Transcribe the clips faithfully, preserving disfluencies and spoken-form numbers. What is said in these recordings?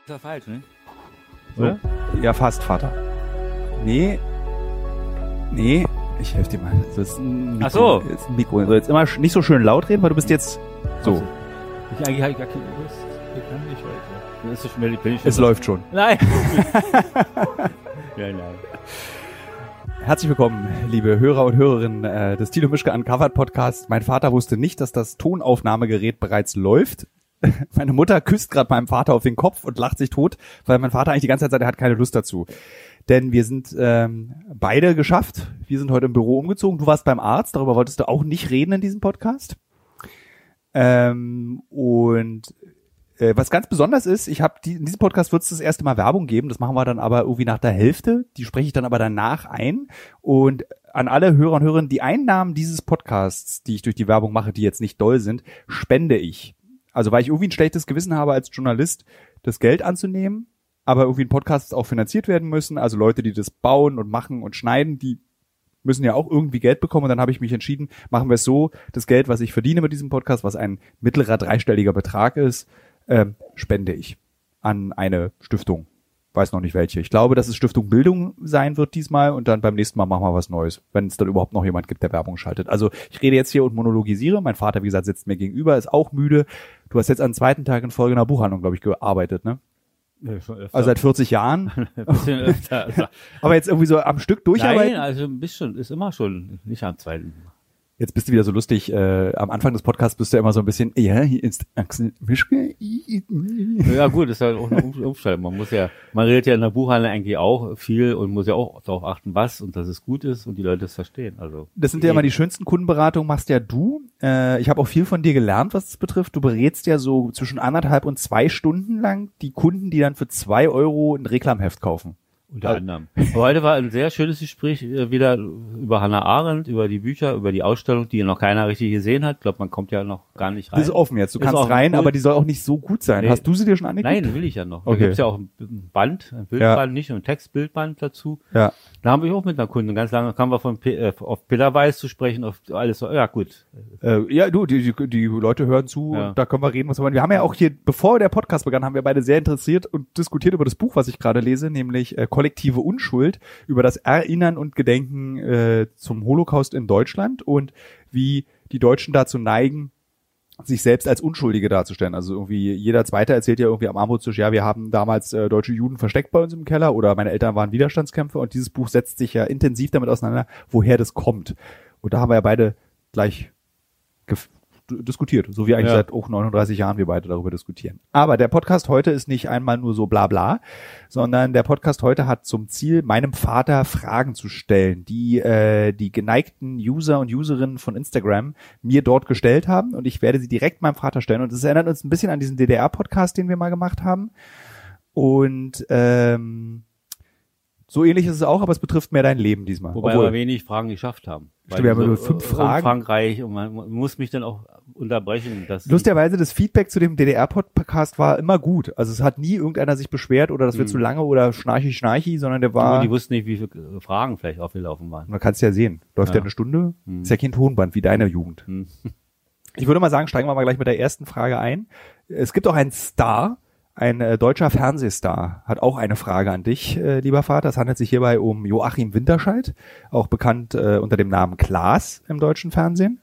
Ist ja falsch, ne? Oder? So. Ja, fast, Vater. Nee. Nee. Ich helfe dir mal. Das ist ein Mikro. Ach so. Das ist ein Mikro. Du jetzt immer nicht so schön laut reden, weil du bist jetzt so. Also, ich eigentlich habe gar keine Lust. Ich kann nicht heute. Dann ist es schon, bin ich schon es läuft schon. Nein. Ja, nein. Herzlich willkommen, liebe Hörer und Hörerinnen äh, des Thilo Mischke Uncovered Podcast. Mein Vater wusste nicht, dass das Tonaufnahmegerät bereits läuft. Meine Mutter küsst gerade meinem Vater auf den Kopf und lacht sich tot, weil mein Vater eigentlich die ganze Zeit sagt, er hat keine Lust dazu. Denn wir sind ähm, beide geschafft. Wir sind heute im Büro umgezogen. Du warst beim Arzt, darüber wolltest du auch nicht reden in diesem Podcast. Ähm, und äh, was ganz besonders ist, ich habe die, in diesem Podcast wird es das erste Mal Werbung geben. Das machen wir dann aber irgendwie nach der Hälfte. Die spreche ich dann aber danach ein. Und an alle Hörer und Hörerinnen, die Einnahmen dieses Podcasts, die ich durch die Werbung mache, die jetzt nicht doll sind, spende ich. Also weil ich irgendwie ein schlechtes Gewissen habe als Journalist, das Geld anzunehmen, aber irgendwie ein Podcast auch finanziert werden müssen. Also Leute, die das bauen und machen und schneiden, die müssen ja auch irgendwie Geld bekommen. Und dann habe ich mich entschieden, machen wir es so, das Geld, was ich verdiene mit diesem Podcast, was ein mittlerer dreistelliger Betrag ist, ähm, spende ich an eine Stiftung. Weiß noch nicht welche. Ich glaube, dass es Stiftung Bildung sein wird diesmal und dann beim nächsten Mal machen wir was Neues, wenn es dann überhaupt noch jemand gibt, der Werbung schaltet. Also ich rede jetzt hier und monologisiere. Mein Vater, wie gesagt, sitzt mir gegenüber, ist auch müde. Du hast jetzt am zweiten Tag in Folge einer Buchhandlung, glaube ich, gearbeitet, ne? Ja, schon öfter. Also seit vierzig Jahren. Ein bisschen öfter. Also, Aber jetzt irgendwie so am Stück durcharbeiten? nein, also ein bisschen, ist immer schon, nicht am zweiten. Jetzt bist du wieder so lustig. Äh, am Anfang des Podcasts bist du immer so ein bisschen, ja, hier ist Axel Mischke. Ja gut, ist halt auch eine Umstellung. Man muss ja, man redet ja in der Buchhandlung eigentlich auch viel und muss ja auch darauf achten, was und dass es gut ist und die Leute es verstehen. Also das sind ja immer die schönsten Kundenberatungen, machst ja du. Äh, ich habe auch viel von dir gelernt, was das betrifft. Du berätst ja so zwischen anderthalb und zwei Stunden lang die Kunden, die dann für zwei Euro ein Reklamheft kaufen. Unter anderem. Heute war ein sehr schönes Gespräch äh, wieder über Hannah Arendt, über die Bücher, über die Ausstellung, die noch keiner richtig gesehen hat. Ich glaube, man kommt ja noch gar nicht rein. Das ist offen jetzt. Du ist kannst rein, cool. Aber die soll auch nicht so gut sein. Nee. Hast du sie dir schon angeguckt? Nein, will ich ja noch. Okay. Da gibt's ja auch ein Band, ein Bildband, ja. Nicht, ein Textbildband dazu. Ja. Da haben wir auch mit einer Kundin ganz lange, kamen wir von P- äh, auf Pillerweiß zu sprechen, auf alles so, ja gut. Äh, ja, du, die, die, die Leute hören zu, ja. Und da können wir reden, was wir wollen. Wir haben ja auch hier, bevor der Podcast begann, haben wir beide sehr interessiert und diskutiert über das Buch, was ich gerade lese, nämlich äh, Kollektive Unschuld, über das Erinnern und Gedenken äh, zum Holocaust in Deutschland und wie die Deutschen dazu neigen, sich selbst als Unschuldige darzustellen. Also irgendwie jeder Zweite erzählt ja irgendwie am Armutstisch, ja, wir haben damals äh, deutsche Juden versteckt bei uns im Keller oder meine Eltern waren Widerstandskämpfer und dieses Buch setzt sich ja intensiv damit auseinander, woher das kommt. Und da haben wir ja beide gleich gef- diskutiert, so wie eigentlich ja. Seit auch neununddreißig Jahren wir beide darüber diskutieren. Aber der Podcast heute ist nicht einmal nur so bla bla, sondern der Podcast heute hat zum Ziel, meinem Vater Fragen zu stellen, die äh, die geneigten User und Userinnen von Instagram mir dort gestellt haben und ich werde sie direkt meinem Vater stellen und das erinnert uns ein bisschen an diesen D D R-Podcast, den wir mal gemacht haben und ähm, so ähnlich ist es auch, aber es betrifft mehr dein Leben diesmal. Wobei Obwohl, wir wenig Fragen geschafft haben. Stimmt, wir haben nur fünf Fragen. Frankreich und man muss mich dann auch unterbrechen. Dass Lustigerweise, das Feedback zu dem D D R-Podcast war immer gut. Also es hat nie irgendeiner sich beschwert oder das wird hm. zu lange oder schnarchi schnarchi, sondern der war... Die wussten nicht, wie viele Fragen vielleicht aufgelaufen waren. Man kann es ja sehen. Läuft ja, ja eine Stunde. Hm. Ist ja kein Tonband wie deine Jugend. Hm. Ich würde mal sagen, steigen wir mal gleich mit der ersten Frage ein. Es gibt auch einen Star, ein äh, deutscher Fernsehstar, hat auch eine Frage an dich, äh, lieber Vater. Es handelt sich hierbei um Joachim Winterscheid, auch bekannt äh, unter dem Namen Klaas im deutschen Fernsehen.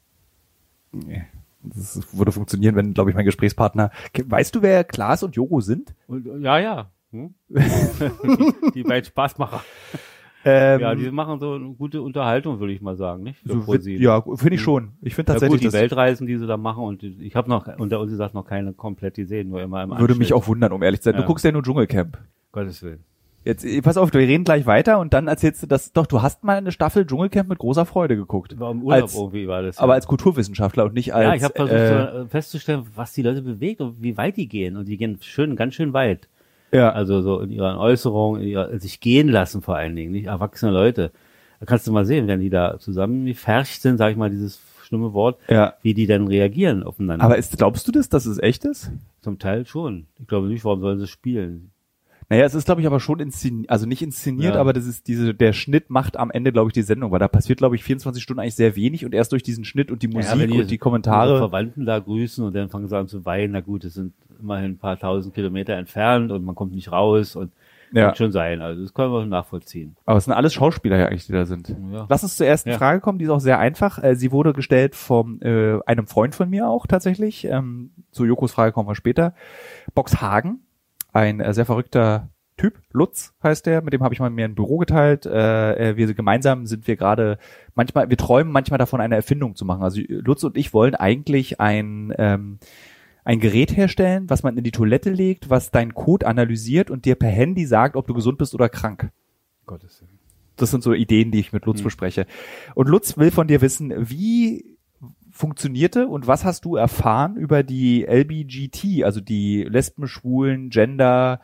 Nee, das würde funktionieren, wenn, glaube ich, mein Gesprächspartner... Weißt du, wer Klaas und Joko sind? Ja, ja. Hm? Die beiden Spaßmacher. Ähm, ja, die machen so eine gute Unterhaltung, würde ich mal sagen, nicht? So wird, ja, finde ich schon. Ich finde tatsächlich, ja, gut, die Weltreisen, die sie da machen und ich habe noch unter uns gesagt noch keine komplett gesehen, nur immer im Würde Anschnitt. Mich auch wundern, um ehrlich zu sein. Ja. Du guckst ja nur Dschungelcamp. Gottes Willen. Jetzt pass auf, wir reden gleich weiter und dann erzählst du das. Doch, du hast mal eine Staffel Dschungelcamp mit großer Freude geguckt. War im Urlaub als, irgendwie war das. Ja. Aber als Kulturwissenschaftler und nicht als. Ja, ich habe versucht äh, so festzustellen, was die Leute bewegt und wie weit die gehen und die gehen schön, ganz schön weit. Ja. Also so in ihren Äußerungen, in ihrer, sich gehen lassen vor allen Dingen, nicht erwachsene Leute. Da kannst du mal sehen, wenn die da zusammengepfercht sind, sag ich mal, dieses schlimme Wort, ja. Wie die dann reagieren aufeinander. Aber ist, glaubst du das, dass es echt ist? Zum Teil schon. Ich glaube nicht, warum sollen sie spielen? Naja, es ist, glaube ich, aber schon inszeniert, also nicht inszeniert, ja. aber das ist diese, der Schnitt macht am Ende, glaube ich, die Sendung, weil da passiert, glaube ich, vierundzwanzig Stunden eigentlich sehr wenig und erst durch diesen Schnitt und die Musik ja, und die Kommentare. Verwandten da grüßen und dann fangen sie an zu weinen, na gut, es sind immerhin ein paar tausend Kilometer entfernt und man kommt nicht raus und ja. Kann schon sein, also das können wir nachvollziehen. Aber es sind alles Schauspieler ja eigentlich, die da sind. Ja. Lass uns zur ersten ja. Frage kommen, die ist auch sehr einfach. Sie wurde gestellt von äh, einem Freund von mir auch tatsächlich. Ähm, zu Jokos Frage kommen wir später. Box Hagen, ein äh, sehr verrückter Typ, Lutz heißt der, mit dem habe ich mal mir ein Büro geteilt. Äh, wir gemeinsam sind wir gerade manchmal, wir träumen manchmal davon, eine Erfindung zu machen. Also Lutz und ich wollen eigentlich ein ähm, ein Gerät herstellen, was man in die Toilette legt, was deinen Code analysiert und dir per Handy sagt, ob du gesund bist oder krank. Gottes Willen. Das sind so Ideen, die ich mit Lutz hm. bespreche. Und Lutz will von dir wissen, wie funktionierte und was hast du erfahren über die L B G T, also die Lesben, Schwulen, Gender,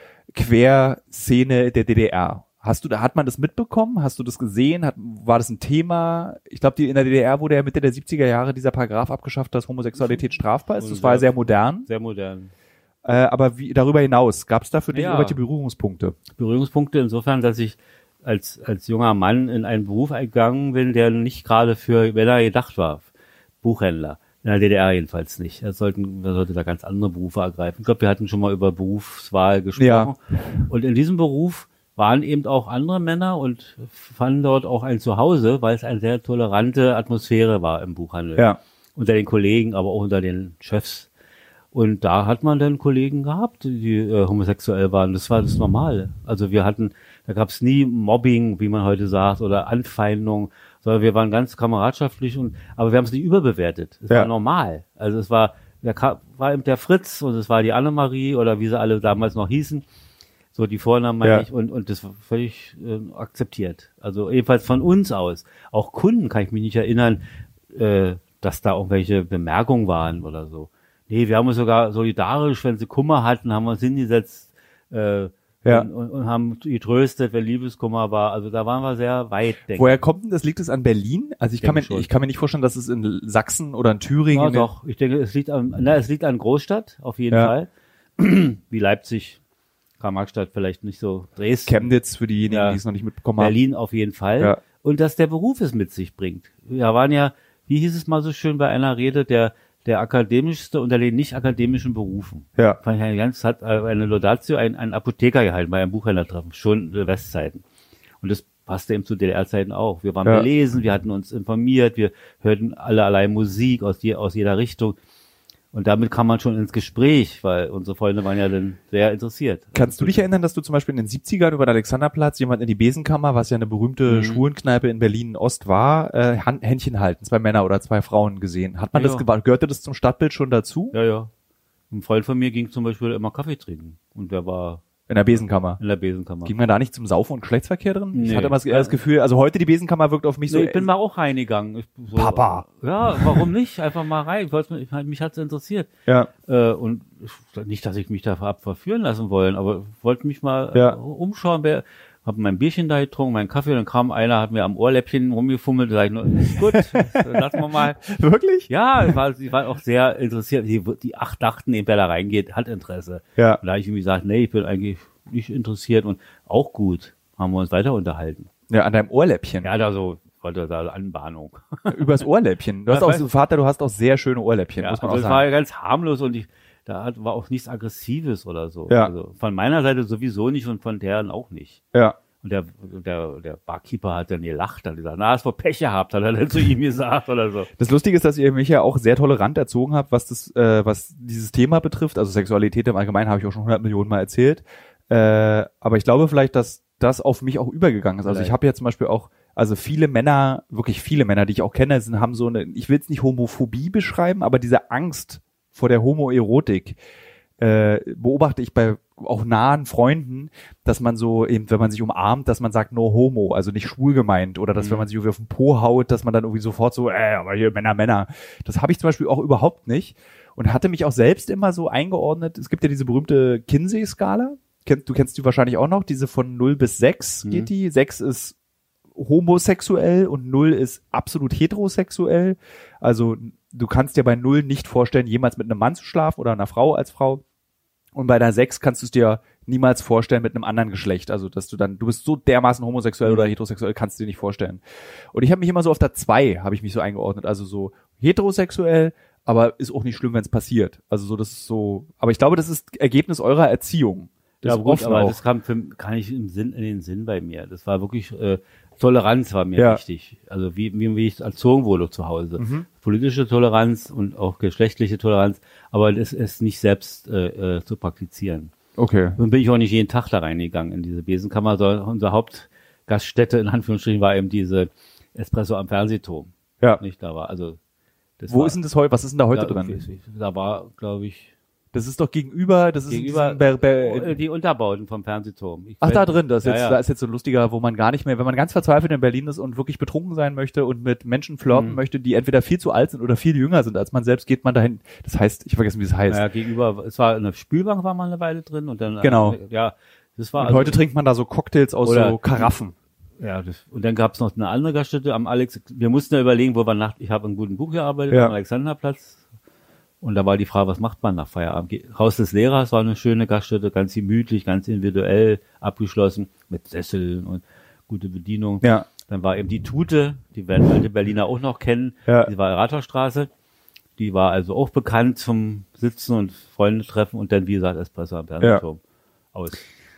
Quer-Szene der D D R? Hast du, da hat man das mitbekommen? Hast du das gesehen? Hat, war das ein Thema? Ich glaube, in der D D R wurde ja Mitte der siebziger Jahre dieser Paragraph abgeschafft, dass Homosexualität strafbar ist. Das war ja sehr modern. Sehr modern. Äh, aber wie, darüber hinaus, gab es da für dich ja. irgendwelche Berührungspunkte? Berührungspunkte insofern, dass ich als als junger Mann in einen Beruf eingegangen bin, der nicht gerade für Männer gedacht war. Buchhändler. In der D D R jedenfalls nicht. Er sollten, er sollte da ganz andere Berufe ergreifen. Ich glaube, wir hatten schon mal über Berufswahl gesprochen. Ja. Und in diesem Beruf waren eben auch andere Männer und fanden dort auch ein Zuhause, weil es eine sehr tolerante Atmosphäre war im Buchhandel. Ja. Unter den Kollegen, aber auch unter den Chefs. Und da hat man dann Kollegen gehabt, die äh, homosexuell waren. Das war das Normale. Also wir hatten, da gab es nie Mobbing, wie man heute sagt, oder Anfeindung, sondern wir waren ganz kameradschaftlich und, aber wir haben es nicht überbewertet. Es ja. war normal. Also es war, da war eben der Fritz und es war die Annemarie oder wie sie alle damals noch hießen. So die Vornamen meine ja. ich und und das war völlig äh, akzeptiert. Also jedenfalls von uns aus. Auch Kunden kann ich mich nicht erinnern, äh, dass da irgendwelche Bemerkungen waren oder so. Nee, wir haben uns sogar solidarisch, wenn sie Kummer hatten, haben wir uns hingesetzt äh, ja. und, und, und haben getröstet, wenn Liebeskummer war. Also da waren wir sehr weit, denke ich. Woher kommt denn das? Liegt es an Berlin? Also ich, ich kann mir schon. ich kann mir nicht vorstellen, dass es in Sachsen oder in Thüringen. Ja, doch. Ich denke, es liegt an, na, es liegt an Großstadt auf jeden ja. Fall, wie Leipzig. Karl-Marx-Stadt vielleicht nicht so, Dresden. Chemnitz für diejenigen, ja, die es noch nicht mitbekommen haben. Berlin auf jeden Fall. Ja. Und dass der Beruf es mit sich bringt. Wir waren ja, wie hieß es mal so schön bei einer Rede, der der akademischste unter den nicht akademischen Berufen. Ja. Fand ich ganz, hat eine Laudatio ein, ein Apotheker gehalten bei einem Buchhändlertreffen, schon in Westzeiten. Und das passte eben zu D D R-Zeiten auch. Wir waren ja. belesen, wir hatten uns informiert, wir hörten allerlei Musik aus, je, aus jeder Richtung. Und damit kam man schon ins Gespräch, weil unsere Freunde waren ja dann sehr interessiert. Kannst du dich erinnern, dass du zum Beispiel in den siebzigern über den Alexanderplatz jemand in die Besenkammer, was ja eine berühmte mhm. Schwulenkneipe in Berlin-Ost war, äh, Hand, Händchen halten, zwei Männer oder zwei Frauen gesehen? Hat man ja. das gemacht? Gehörte das zum Stadtbild schon dazu? Ja, ja. Ein Freund von mir ging zum Beispiel immer Kaffee trinken. Und der war... In der Besenkammer? In der Besenkammer. Ging man da nicht zum Saufen und Geschlechtsverkehr drin? Nee. Ich hatte immer das Gefühl, also heute die Besenkammer wirkt auf mich nee, so... Ich bin mal auch reingegangen. Ich, so, Papa! Ja, warum nicht? Einfach mal rein. Ich wollte, ich, mich hat's interessiert. Ja. Äh, und nicht, dass ich mich da hab verführen lassen wollen, aber wollte mich mal ja. äh, umschauen. Wer, hab mein Bierchen da getrunken, meinen Kaffee, dann kam einer, hat mir am Ohrläppchen rumgefummelt, da sag ich nur, ist gut, lassen wir mal. Wirklich? Ja, war, sie war auch sehr interessiert. Die, die acht dachten, wer da reingeht, hat Interesse. Ja. Und da habe ich irgendwie gesagt, nee, ich bin eigentlich nicht interessiert und auch gut, haben wir uns weiter unterhalten. Ja, an deinem Ohrläppchen. Ja, da so, wollte da Anbahnung. Übers Ohrläppchen. Du hast ja, auch so, Vater, du hast auch sehr schöne Ohrläppchen, ja, muss man also auch sagen. Das war ja ganz harmlos und ich, da hat, war auch nichts Aggressives oder so. Ja. Also von meiner Seite sowieso nicht und von deren auch nicht. Ja. Und der, der, der Barkeeper hat dann gelacht, hat gesagt, na, hast wohl Pech gehabt, hat er dann zu ihm gesagt oder so. Das Lustige ist, dass ihr mich ja auch sehr tolerant erzogen habt, was das, äh, was dieses Thema betrifft. Also Sexualität im Allgemeinen habe ich auch schon hundert Millionen Mal erzählt. Äh, aber ich glaube vielleicht, dass das auf mich auch übergegangen ist. Also vielleicht. Ich habe ja zum Beispiel auch, also viele Männer, wirklich viele Männer, die ich auch kenne, sind, haben so eine, ich will es nicht Homophobie beschreiben, aber diese Angst vor der Homoerotik äh, beobachte ich bei auch nahen Freunden, dass man so eben, wenn man sich umarmt, dass man sagt no homo, also nicht schwul gemeint, oder dass mhm. wenn man sich irgendwie auf den Po haut, dass man dann irgendwie sofort so, äh, aber hier Männer, Männer. Das habe ich zum Beispiel auch überhaupt nicht und hatte mich auch selbst immer so eingeordnet. Es gibt ja diese berühmte Kinsey-Skala. Du kennst die wahrscheinlich auch noch, diese von null bis sechs mhm. geht die. sechs ist homosexuell und null ist absolut heterosexuell. Also du kannst dir bei null nicht vorstellen, jemals mit einem Mann zu schlafen oder einer Frau als Frau. Und bei der sechs kannst du es dir niemals vorstellen mit einem anderen Geschlecht. Also, dass du dann, du bist so dermaßen homosexuell oder heterosexuell, kannst du dir nicht vorstellen. Und ich habe mich immer so auf der zwei, habe ich mich so eingeordnet. Also so heterosexuell, aber ist auch nicht schlimm, wenn es passiert. Also so, das ist so, aber ich glaube, das ist Ergebnis eurer Erziehung. Das ja, gut, aber auch. das kam für, kann ich im Sinn, in den Sinn bei mir. Das war wirklich, äh, Toleranz war mir ja. wichtig. Also wie, wie, wie ich erzogen wurde zu Hause. Mhm. Politische Toleranz und auch geschlechtliche Toleranz, aber das ist nicht selbst äh, äh, zu praktizieren. Okay. Dann bin ich auch nicht jeden Tag da reingegangen in diese Besenkammer. So, unsere Hauptgaststätte in Anführungsstrichen war eben diese Espresso am Fernsehturm. Ja. Nicht da war. Also das Wo war, ist denn das heute? Was ist denn da heute da, dran? Da war, glaube ich, das ist doch gegenüber, das ist gegenüber Ber, Ber, die Unterbauten vom Fernsehturm. Ich Ach, weiß, da drin, das ist ja, jetzt, ja. da ist jetzt so ein lustiger, wo man gar nicht mehr, wenn man ganz verzweifelt in Berlin ist und wirklich betrunken sein möchte und mit Menschen flirten Mhm. möchte, die entweder viel zu alt sind oder viel jünger sind als man selbst, geht man dahin. Das heißt, ich vergesse, wie es heißt. Ja, gegenüber, es war eine Spülbank, war mal eine Weile drin und dann, Genau. äh, ja, das war Und also, heute trinkt man da so Cocktails aus Oder- so Karaffen. ja, das, und dann gab's noch eine andere Gaststätte am Alex. Wir mussten ja überlegen, wo wir nach, ich habe ein guten Buch gearbeitet Ja. am Alexanderplatz. Und da war die Frage, was macht man nach Feierabend? Ge- Haus des Lehrers war eine schöne Gaststätte, ganz gemütlich, ganz individuell abgeschlossen, mit Sesseln und gute Bedienung. Ja. Dann war eben die Tute, die werden alte Berliner auch noch kennen, Ja. die war in der Rathausstraße. Die war also auch bekannt zum Sitzen und Freunde treffen und dann, wie gesagt, Espresso am Fernsehturm aus.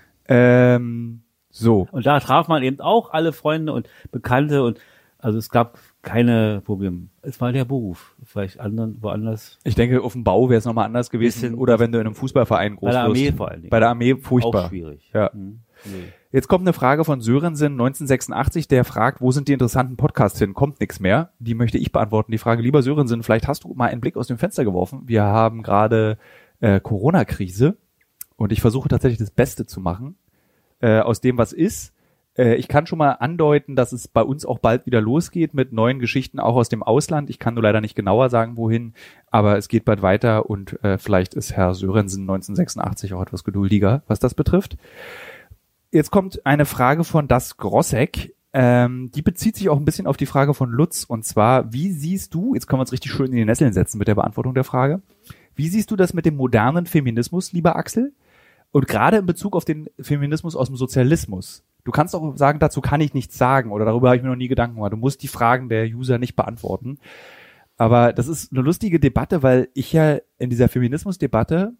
Ähm, so. Und da traf man eben auch alle Freunde und Bekannte und also es gab keine Probleme. Es war der Beruf. Vielleicht anderen, woanders. Ich denke, auf dem Bau wäre es nochmal anders gewesen. Bisschen- Oder wenn du in einem Fußballverein groß Bei der Armee wirst. vor allen Dingen. Bei der Armee furchtbar. Auch schwierig. Ja. Hm. Nee. Jetzt kommt eine Frage von Sörensen neunzehnhundertsechsundachtzig, der fragt, wo sind die interessanten Podcasts hin? Kommt nichts mehr. Die möchte ich beantworten. Die Frage, lieber Sörensen, vielleicht hast du mal einen Blick aus dem Fenster geworfen. Wir haben gerade äh, Corona-Krise und ich versuche tatsächlich das Beste zu machen äh, aus dem, was ist. Äh, ich kann schon mal andeuten, dass es bei uns auch bald wieder losgeht mit neuen Geschichten, auch aus dem Ausland. Ich kann nur leider nicht genauer sagen, wohin, aber es geht bald weiter und äh, vielleicht ist Herr Sörensen neunzehnhundertsechsundachtzig auch etwas geduldiger, was das betrifft. Jetzt kommt eine Frage von Das Grossek. Ähm, die bezieht sich auch ein bisschen auf die Frage von Lutz. Und zwar, wie siehst du, jetzt können wir uns richtig schön in die Nesseln setzen mit der Beantwortung der Frage, wie siehst du das mit dem modernen Feminismus, lieber Axel? Und gerade in Bezug auf den Feminismus aus dem Sozialismus. Du kannst auch sagen, dazu kann ich nichts sagen oder darüber habe ich mir noch nie Gedanken gemacht. Du musst die Fragen der User nicht beantworten. Aber das ist eine lustige Debatte, weil ich ja in dieser Feminismusdebatte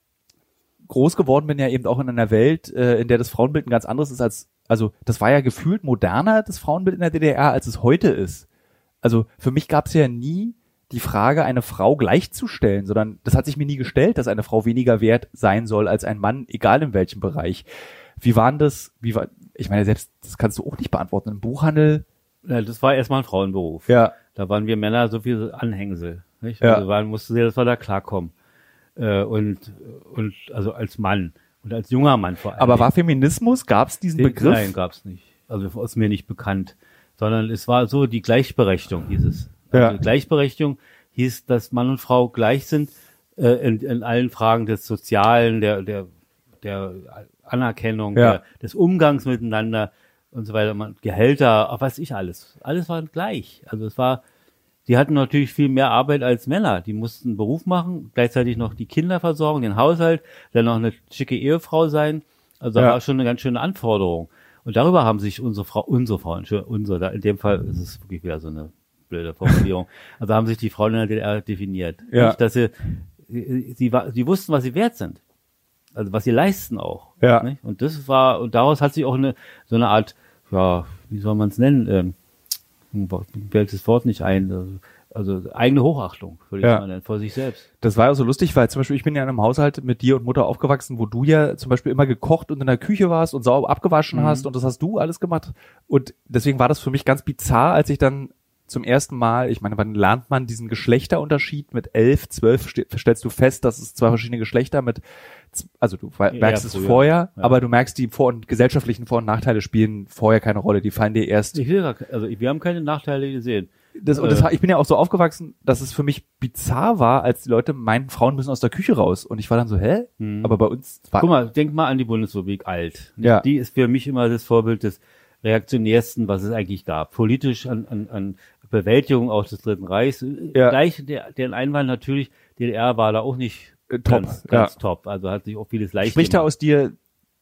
groß geworden bin, ja eben auch in einer Welt, äh, in der das Frauenbild ein ganz anderes ist als, also das war ja gefühlt moderner, das Frauenbild in der D D R, als es heute ist. Also für mich gab es ja nie die Frage, eine Frau gleichzustellen, sondern das hat sich mir nie gestellt, dass eine Frau weniger wert sein soll als ein Mann, egal in welchem Bereich. Wie waren das, wie war, ich meine, selbst, das kannst du auch nicht beantworten, im Buchhandel. Ja, das war erstmal ein Frauenberuf. Ja. Da waren wir Männer so viel Anhängsel. Nicht? Ja. Also waren, mussten wir, dass wir da klarkommen. Äh, und, und, also als Mann. Und als junger Mann vor allem. Aber war Feminismus, gab es diesen Den, Begriff? Nein, gab's nicht. Also ist mir nicht bekannt. Sondern es war so, die Gleichberechtigung hieß es. Also Ja. Gleichberechtigung hieß, dass Mann und Frau gleich sind äh, in, in allen Fragen des Sozialen, der, der, der Anerkennung, Ja. der, des Umgangs miteinander und so weiter. Man, Gehälter, ach, was ich alles. Alles war gleich. Also es war, die hatten natürlich viel mehr Arbeit als Männer. Die mussten einen Beruf machen, gleichzeitig noch die Kinder versorgen, den Haushalt, dann noch eine schicke Ehefrau sein. Also da Ja. war schon eine ganz schöne Anforderung. Und darüber haben sich unsere Frau, unsere Frauen, unsere, da in dem Fall ist es wirklich wieder so eine blöde Formulierung. Also haben sich die Frauen in der D D R definiert. Ja. Nicht, dass sie, sie, sie, war- sie wussten, was sie wert sind. Also was sie leisten auch. Ja. Nicht? Und das war, und daraus hat sich auch eine, so eine Art, ja, wie soll man es nennen, ähm, mir fällt das Wort nicht ein, also, also eigene Hochachtung, würde ich Ja. mal nennen, vor sich selbst. Das war ja so lustig, weil zum Beispiel ich bin ja in einem Haushalt mit dir und Mutter aufgewachsen, wo du ja zum Beispiel immer gekocht und in der Küche warst und sauber abgewaschen Mhm. hast und das hast du alles gemacht. Und deswegen war das für mich ganz bizarr, als ich dann zum ersten Mal, ich meine, wann lernt man diesen Geschlechterunterschied mit elf, zwölf, ste- stellst du fest, dass es zwei verschiedene Geschlechter mit, z- also du we- Ja, merkst es früher, vorher, ja. aber du merkst, die Vor- und gesellschaftlichen Vor- und Nachteile spielen vorher keine Rolle, die fallen dir erst. Ich will gar, ke- also wir haben keine Nachteile gesehen. Das, und das, ich bin ja auch so aufgewachsen, dass es für mich bizarr war, als die Leute meinen, Frauen müssen aus der Küche raus. Und ich war dann so, hä? Mhm. Aber bei uns war, Guck mal, denk mal an die Bundesrepublik alt. Ja. Die ist für mich immer das Vorbild des reaktionärsten, was es eigentlich gab. Politisch an, an, an Bewältigung auch des Dritten Reichs. Ja. Gleich der, der Einwand natürlich, D D R war da auch nicht Äh, top, ganz, ganz ja. top. Also hat sich auch vieles leicht spricht da gemacht. aus dir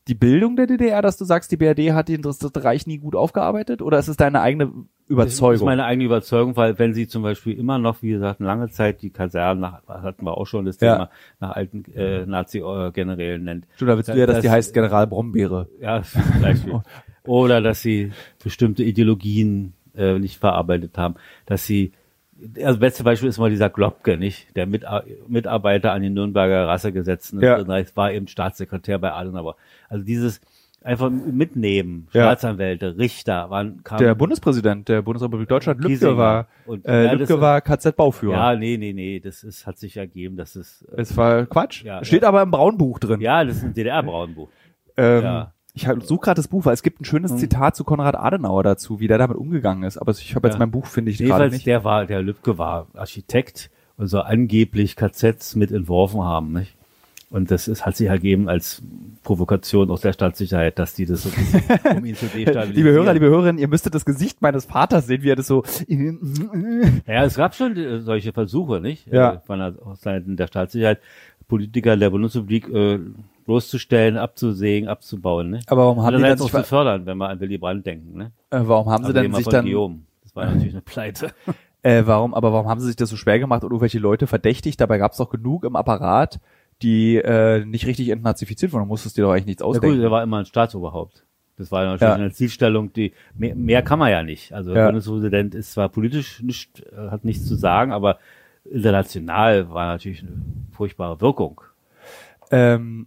die Bildung der D D R, dass du sagst, die B R D hat das Dritte Reich nie gut aufgearbeitet? Oder ist es deine eigene Überzeugung? Das ist meine eigene Überzeugung, weil wenn sie zum Beispiel immer noch, wie gesagt, lange Zeit die Kasernen, nach, hatten wir auch schon das Thema, ja. nach alten äh, Nazi-Generälen nennt. Du, da willst du ja, dass das, die heißt General Brombeere. Ja, zum Beispiel. Oder dass sie bestimmte Ideologien äh, nicht verarbeitet haben. Dass sie, also das beste Beispiel ist mal dieser Globke, nicht? Der Mit, Mitarbeiter an den Nürnberger Rassegesetzen ja. war eben Staatssekretär bei Adenauer. Also dieses einfach mitnehmen, Staatsanwälte, ja. Richter, waren kamen, der Bundespräsident der Bundesrepublik Deutschland, Lübke war und, äh, ja, Lübke war K Z-Bauführer. Ja, nee, nee, nee, das ist, hat sich ergeben, das ist. Es war Quatsch. Ja, Steht ja. aber im Braunbuch drin. Ja, das ist ein D D R-Braunbuch. Ähm, ja. Ich suche gerade das Buch, weil es gibt ein schönes hm. Zitat zu Konrad Adenauer dazu, wie der damit umgegangen ist. Aber ich habe jetzt ja. mein Buch, finde ich, gerade nicht. Der war, der Lübke war Architekt und so angeblich K Zs mit entworfen haben, nicht? Und das ist, hat sich ergeben als Provokation aus der Staatssicherheit, dass die das so, um ihn zu destabilisieren. Liebe Hörer, liebe Hörerinnen, ihr müsstet das Gesicht meines Vaters sehen, wie er das so... Ja, es gab schon äh, solche Versuche, nicht? Ja. Äh, von der, aus Seiten der Staatssicherheit, Politiker der Bundesrepublik äh, bloßzustellen, abzusägen, abzubauen, ne? Aber warum haben die dann auch zu fördern, wenn wir an Willy Brandt denken, ne? Äh, warum haben sie denn sich dann... Guillaume. Das war natürlich eine Pleite. Äh, warum, aber warum haben sie sich das so schwer gemacht und irgendwelche Leute verdächtigt? Dabei gab es doch genug im Apparat, die äh, nicht richtig entnazifiziert wurden. Du musstest dir doch eigentlich nichts ausdenken. Ja gut, der war immer ein Staatsoberhaupt. Das war natürlich ja. eine Zielstellung, die mehr, mehr kann man ja nicht. Also der ja. Bundespräsident ist zwar politisch nicht, hat nichts zu sagen, aber international war natürlich eine furchtbare Wirkung. Ähm,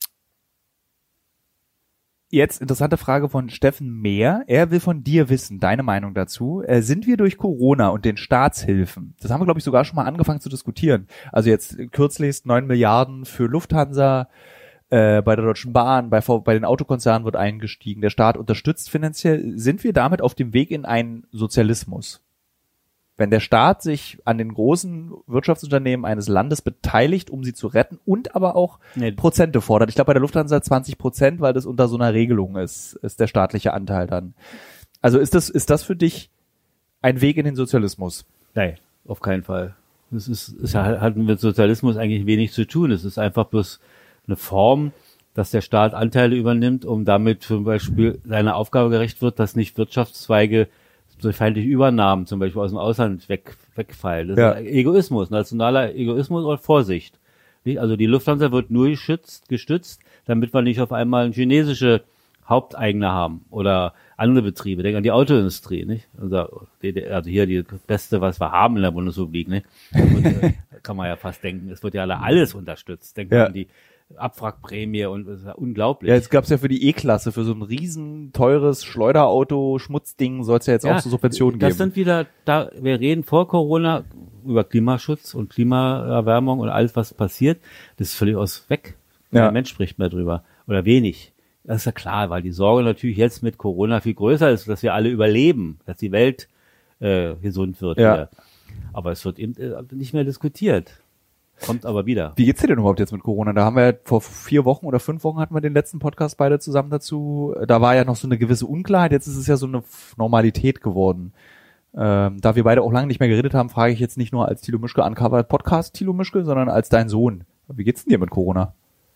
Jetzt interessante Frage von Steffen Mehr. Er will von dir wissen, deine Meinung dazu. Äh, sind wir durch Corona und den Staatshilfen, das haben wir, glaube ich, sogar schon mal angefangen zu diskutieren. Also jetzt kürzlichst neun Milliarden für Lufthansa, äh, bei der Deutschen Bahn, bei, bei den Autokonzernen wird eingestiegen, der Staat unterstützt finanziell. Sind wir damit auf dem Weg in einen Sozialismus? Wenn der Staat sich an den großen Wirtschaftsunternehmen eines Landes beteiligt, um sie zu retten und aber auch nee. Prozente fordert. Ich glaube, bei der Lufthansa zwanzig Prozent, weil das unter so einer Regelung ist, ist der staatliche Anteil dann. Also ist das, ist das für dich ein Weg in den Sozialismus? Nein, auf keinen Fall. Das ist, es hat mit Sozialismus eigentlich wenig zu tun. Es ist einfach bloß eine Form, dass der Staat Anteile übernimmt, um damit zum Beispiel seiner Aufgabe gerecht wird, dass nicht Wirtschaftszweige durch feindliche Übernahmen zum Beispiel aus dem Ausland weg, wegfallen. Das ja. ist Egoismus, nationaler Egoismus und Vorsicht. Also die Lufthansa wird nur geschützt, gestützt, damit wir nicht auf einmal chinesische Haupteigner haben oder andere Betriebe. Denk an die Autoindustrie, nicht? Also, also hier die beste, was wir haben in der Bundesrepublik, nicht? Und, äh, kann man ja fast denken, es wird ja alles unterstützt. Denken ja. an die Abwrackprämie und das ist ja unglaublich. Ja, jetzt gab's ja für die E-Klasse, für so ein riesen teures Schleuderauto, Schmutzding, soll es ja jetzt ja, auch so Subventionen das geben. Das sind wieder, da wir reden vor Corona über Klimaschutz und Klimaerwärmung und alles, was passiert, das ist völlig aus weg. Ja. Kein Mensch spricht mehr drüber. Oder wenig. Das ist ja klar, weil die Sorge natürlich jetzt mit Corona viel größer ist, dass wir alle überleben, dass die Welt äh, gesund wird. Ja. Wieder. Aber es wird eben äh, nicht mehr diskutiert. Kommt aber wieder. Wie geht's dir denn überhaupt jetzt mit Corona? Da haben wir ja vor vier Wochen oder fünf Wochen hatten wir den letzten Podcast beide zusammen dazu. Da war ja noch so eine gewisse Unklarheit. Jetzt ist es ja so eine Normalität geworden. Ähm, da wir beide auch lange nicht mehr geredet haben, frage ich jetzt nicht nur als Thilo Mischke Uncovered Podcast Thilo Mischke, sondern als dein Sohn. Wie geht's denn dir mit Corona?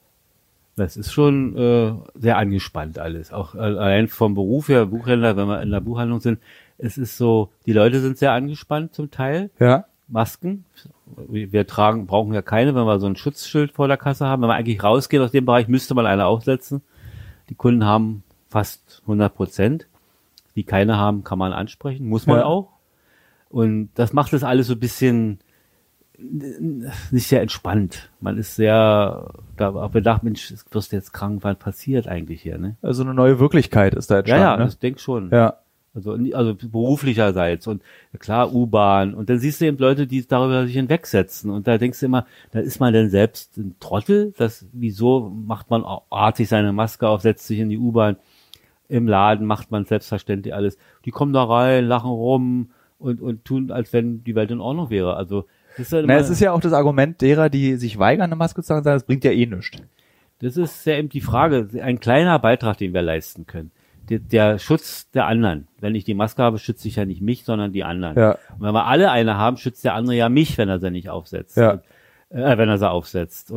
Das ist schon äh, sehr angespannt alles. Auch äh, allein vom Beruf her, Buchhändler, wenn wir in der Buchhandlung sind, es ist so, die Leute sind sehr angespannt zum Teil. Ja. Masken. Wir tragen, brauchen ja keine, wenn wir so ein Schutzschild vor der Kasse haben. Wenn wir eigentlich rausgehen aus dem Bereich, müsste man eine aufsetzen. Die Kunden haben fast hundert Prozent. Die keine haben, kann man ansprechen. Muss man ja. auch. Und das macht das alles so ein bisschen nicht sehr entspannt. Man ist sehr da bedacht, Mensch, wirst du jetzt krank, was passiert eigentlich hier, ne? Also eine neue Wirklichkeit ist da entstanden. Ja, ja, ne? ich denke schon. Ja. Also, also beruflicherseits und klar U-Bahn und dann siehst du eben Leute, die darüber sich hinwegsetzen und da denkst du immer, da ist man denn selbst ein Trottel, das, wieso macht man artig seine Maske auf, setzt sich in die U-Bahn, im Laden macht man selbstverständlich alles, die kommen da rein, lachen rum und, und tun, als wenn die Welt in Ordnung wäre, also das ist ja immer, na, es ist ja auch das Argument derer, die sich weigern, eine Maske zu tragen, das bringt ja eh nichts. Das ist ja eben die Frage, ein kleiner Beitrag, den wir leisten können. Der, der Schutz der anderen. Wenn ich die Maske habe, schütze ich ja nicht mich, sondern die anderen. Ja. Und wenn wir alle eine haben, schützt der andere ja mich, wenn er sie nicht aufsetzt. Ja. Und, äh, wenn er sie aufsetzt. Und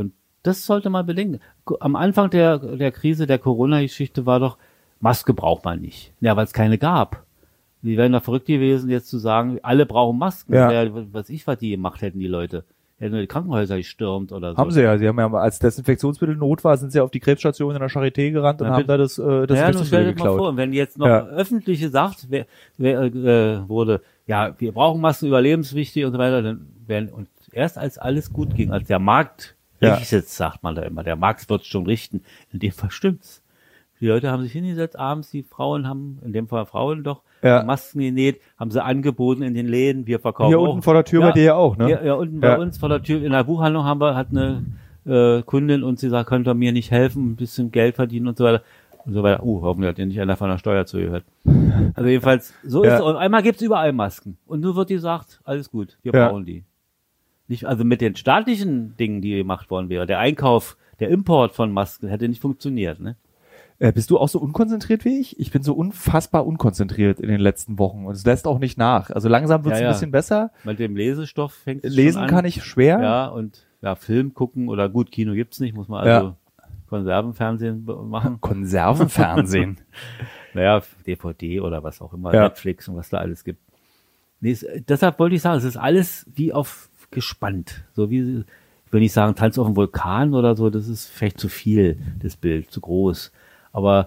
das sollte man bedenken. Am Anfang der, der Krise, der Corona-Geschichte war doch, Maske braucht man nicht. Ja, weil es keine gab. Die wären doch verrückt gewesen, jetzt zu sagen, alle brauchen Masken. Ja. Ja, was ich, was die gemacht hätten, die Leute. Hätten nur die Krankenhäuser gestürmt oder so. Haben sie ja. Sie haben ja, als Desinfektionsmittel Not war, sind sie auf die Krebsstation in der Charité gerannt und ja, haben da das, äh, das ja, Desinfektionsmittel geklaut. Mal vor, und wenn jetzt noch ja. öffentlich gesagt wer, wer, äh, wurde, ja, wir brauchen Masken, überlebenswichtig und so weiter, dann werden, und erst als alles gut ging, als der Markt ja. richtet, sagt man da immer, der Markt wird schon richten, in dem Fall stimmt's. Die Leute haben sich hingesetzt abends, die Frauen haben, in dem Fall Frauen doch, ja. Masken genäht, haben sie angeboten in den Läden, wir verkaufen Hier auch. unten vor der Tür ja, bei dir ja auch, ne? Ja, ja unten ja. bei uns vor der Tür, in der Buchhandlung haben wir, hat eine äh, Kundin und sie sagt, könnt ihr mir nicht helfen, ein bisschen Geld verdienen und so weiter. Und so weiter. Uh, hoffentlich hat ihr nicht einer von der Steuer zugehört. Also jedenfalls, so ja. ist es. Und einmal gibt's überall Masken. Und nur wird gesagt, alles gut, wir ja. brauchen die. Nicht, also mit den staatlichen Dingen, die gemacht worden wäre, der Einkauf, der Import von Masken hätte nicht funktioniert, ne? Äh, bist du auch so unkonzentriert wie ich? Ich bin so unfassbar unkonzentriert in den letzten Wochen und es lässt auch nicht nach. Also langsam wird's ja, ja. ein bisschen besser. Mit dem Lesestoff fängt es Lesen schon an. kann ich schwer. Ja, und ja, Film gucken oder gut, Kino gibt's nicht, muss man also ja. Konservenfernsehen machen. Konservenfernsehen. Naja, D V D oder was auch immer, ja. Netflix und was da alles gibt. Nee, es, deshalb wollte ich sagen, es ist alles wie auf gespannt. So wie, ich will nicht sagen, Tanz auf dem Vulkan oder so, das ist vielleicht zu viel, das Bild, zu groß. Aber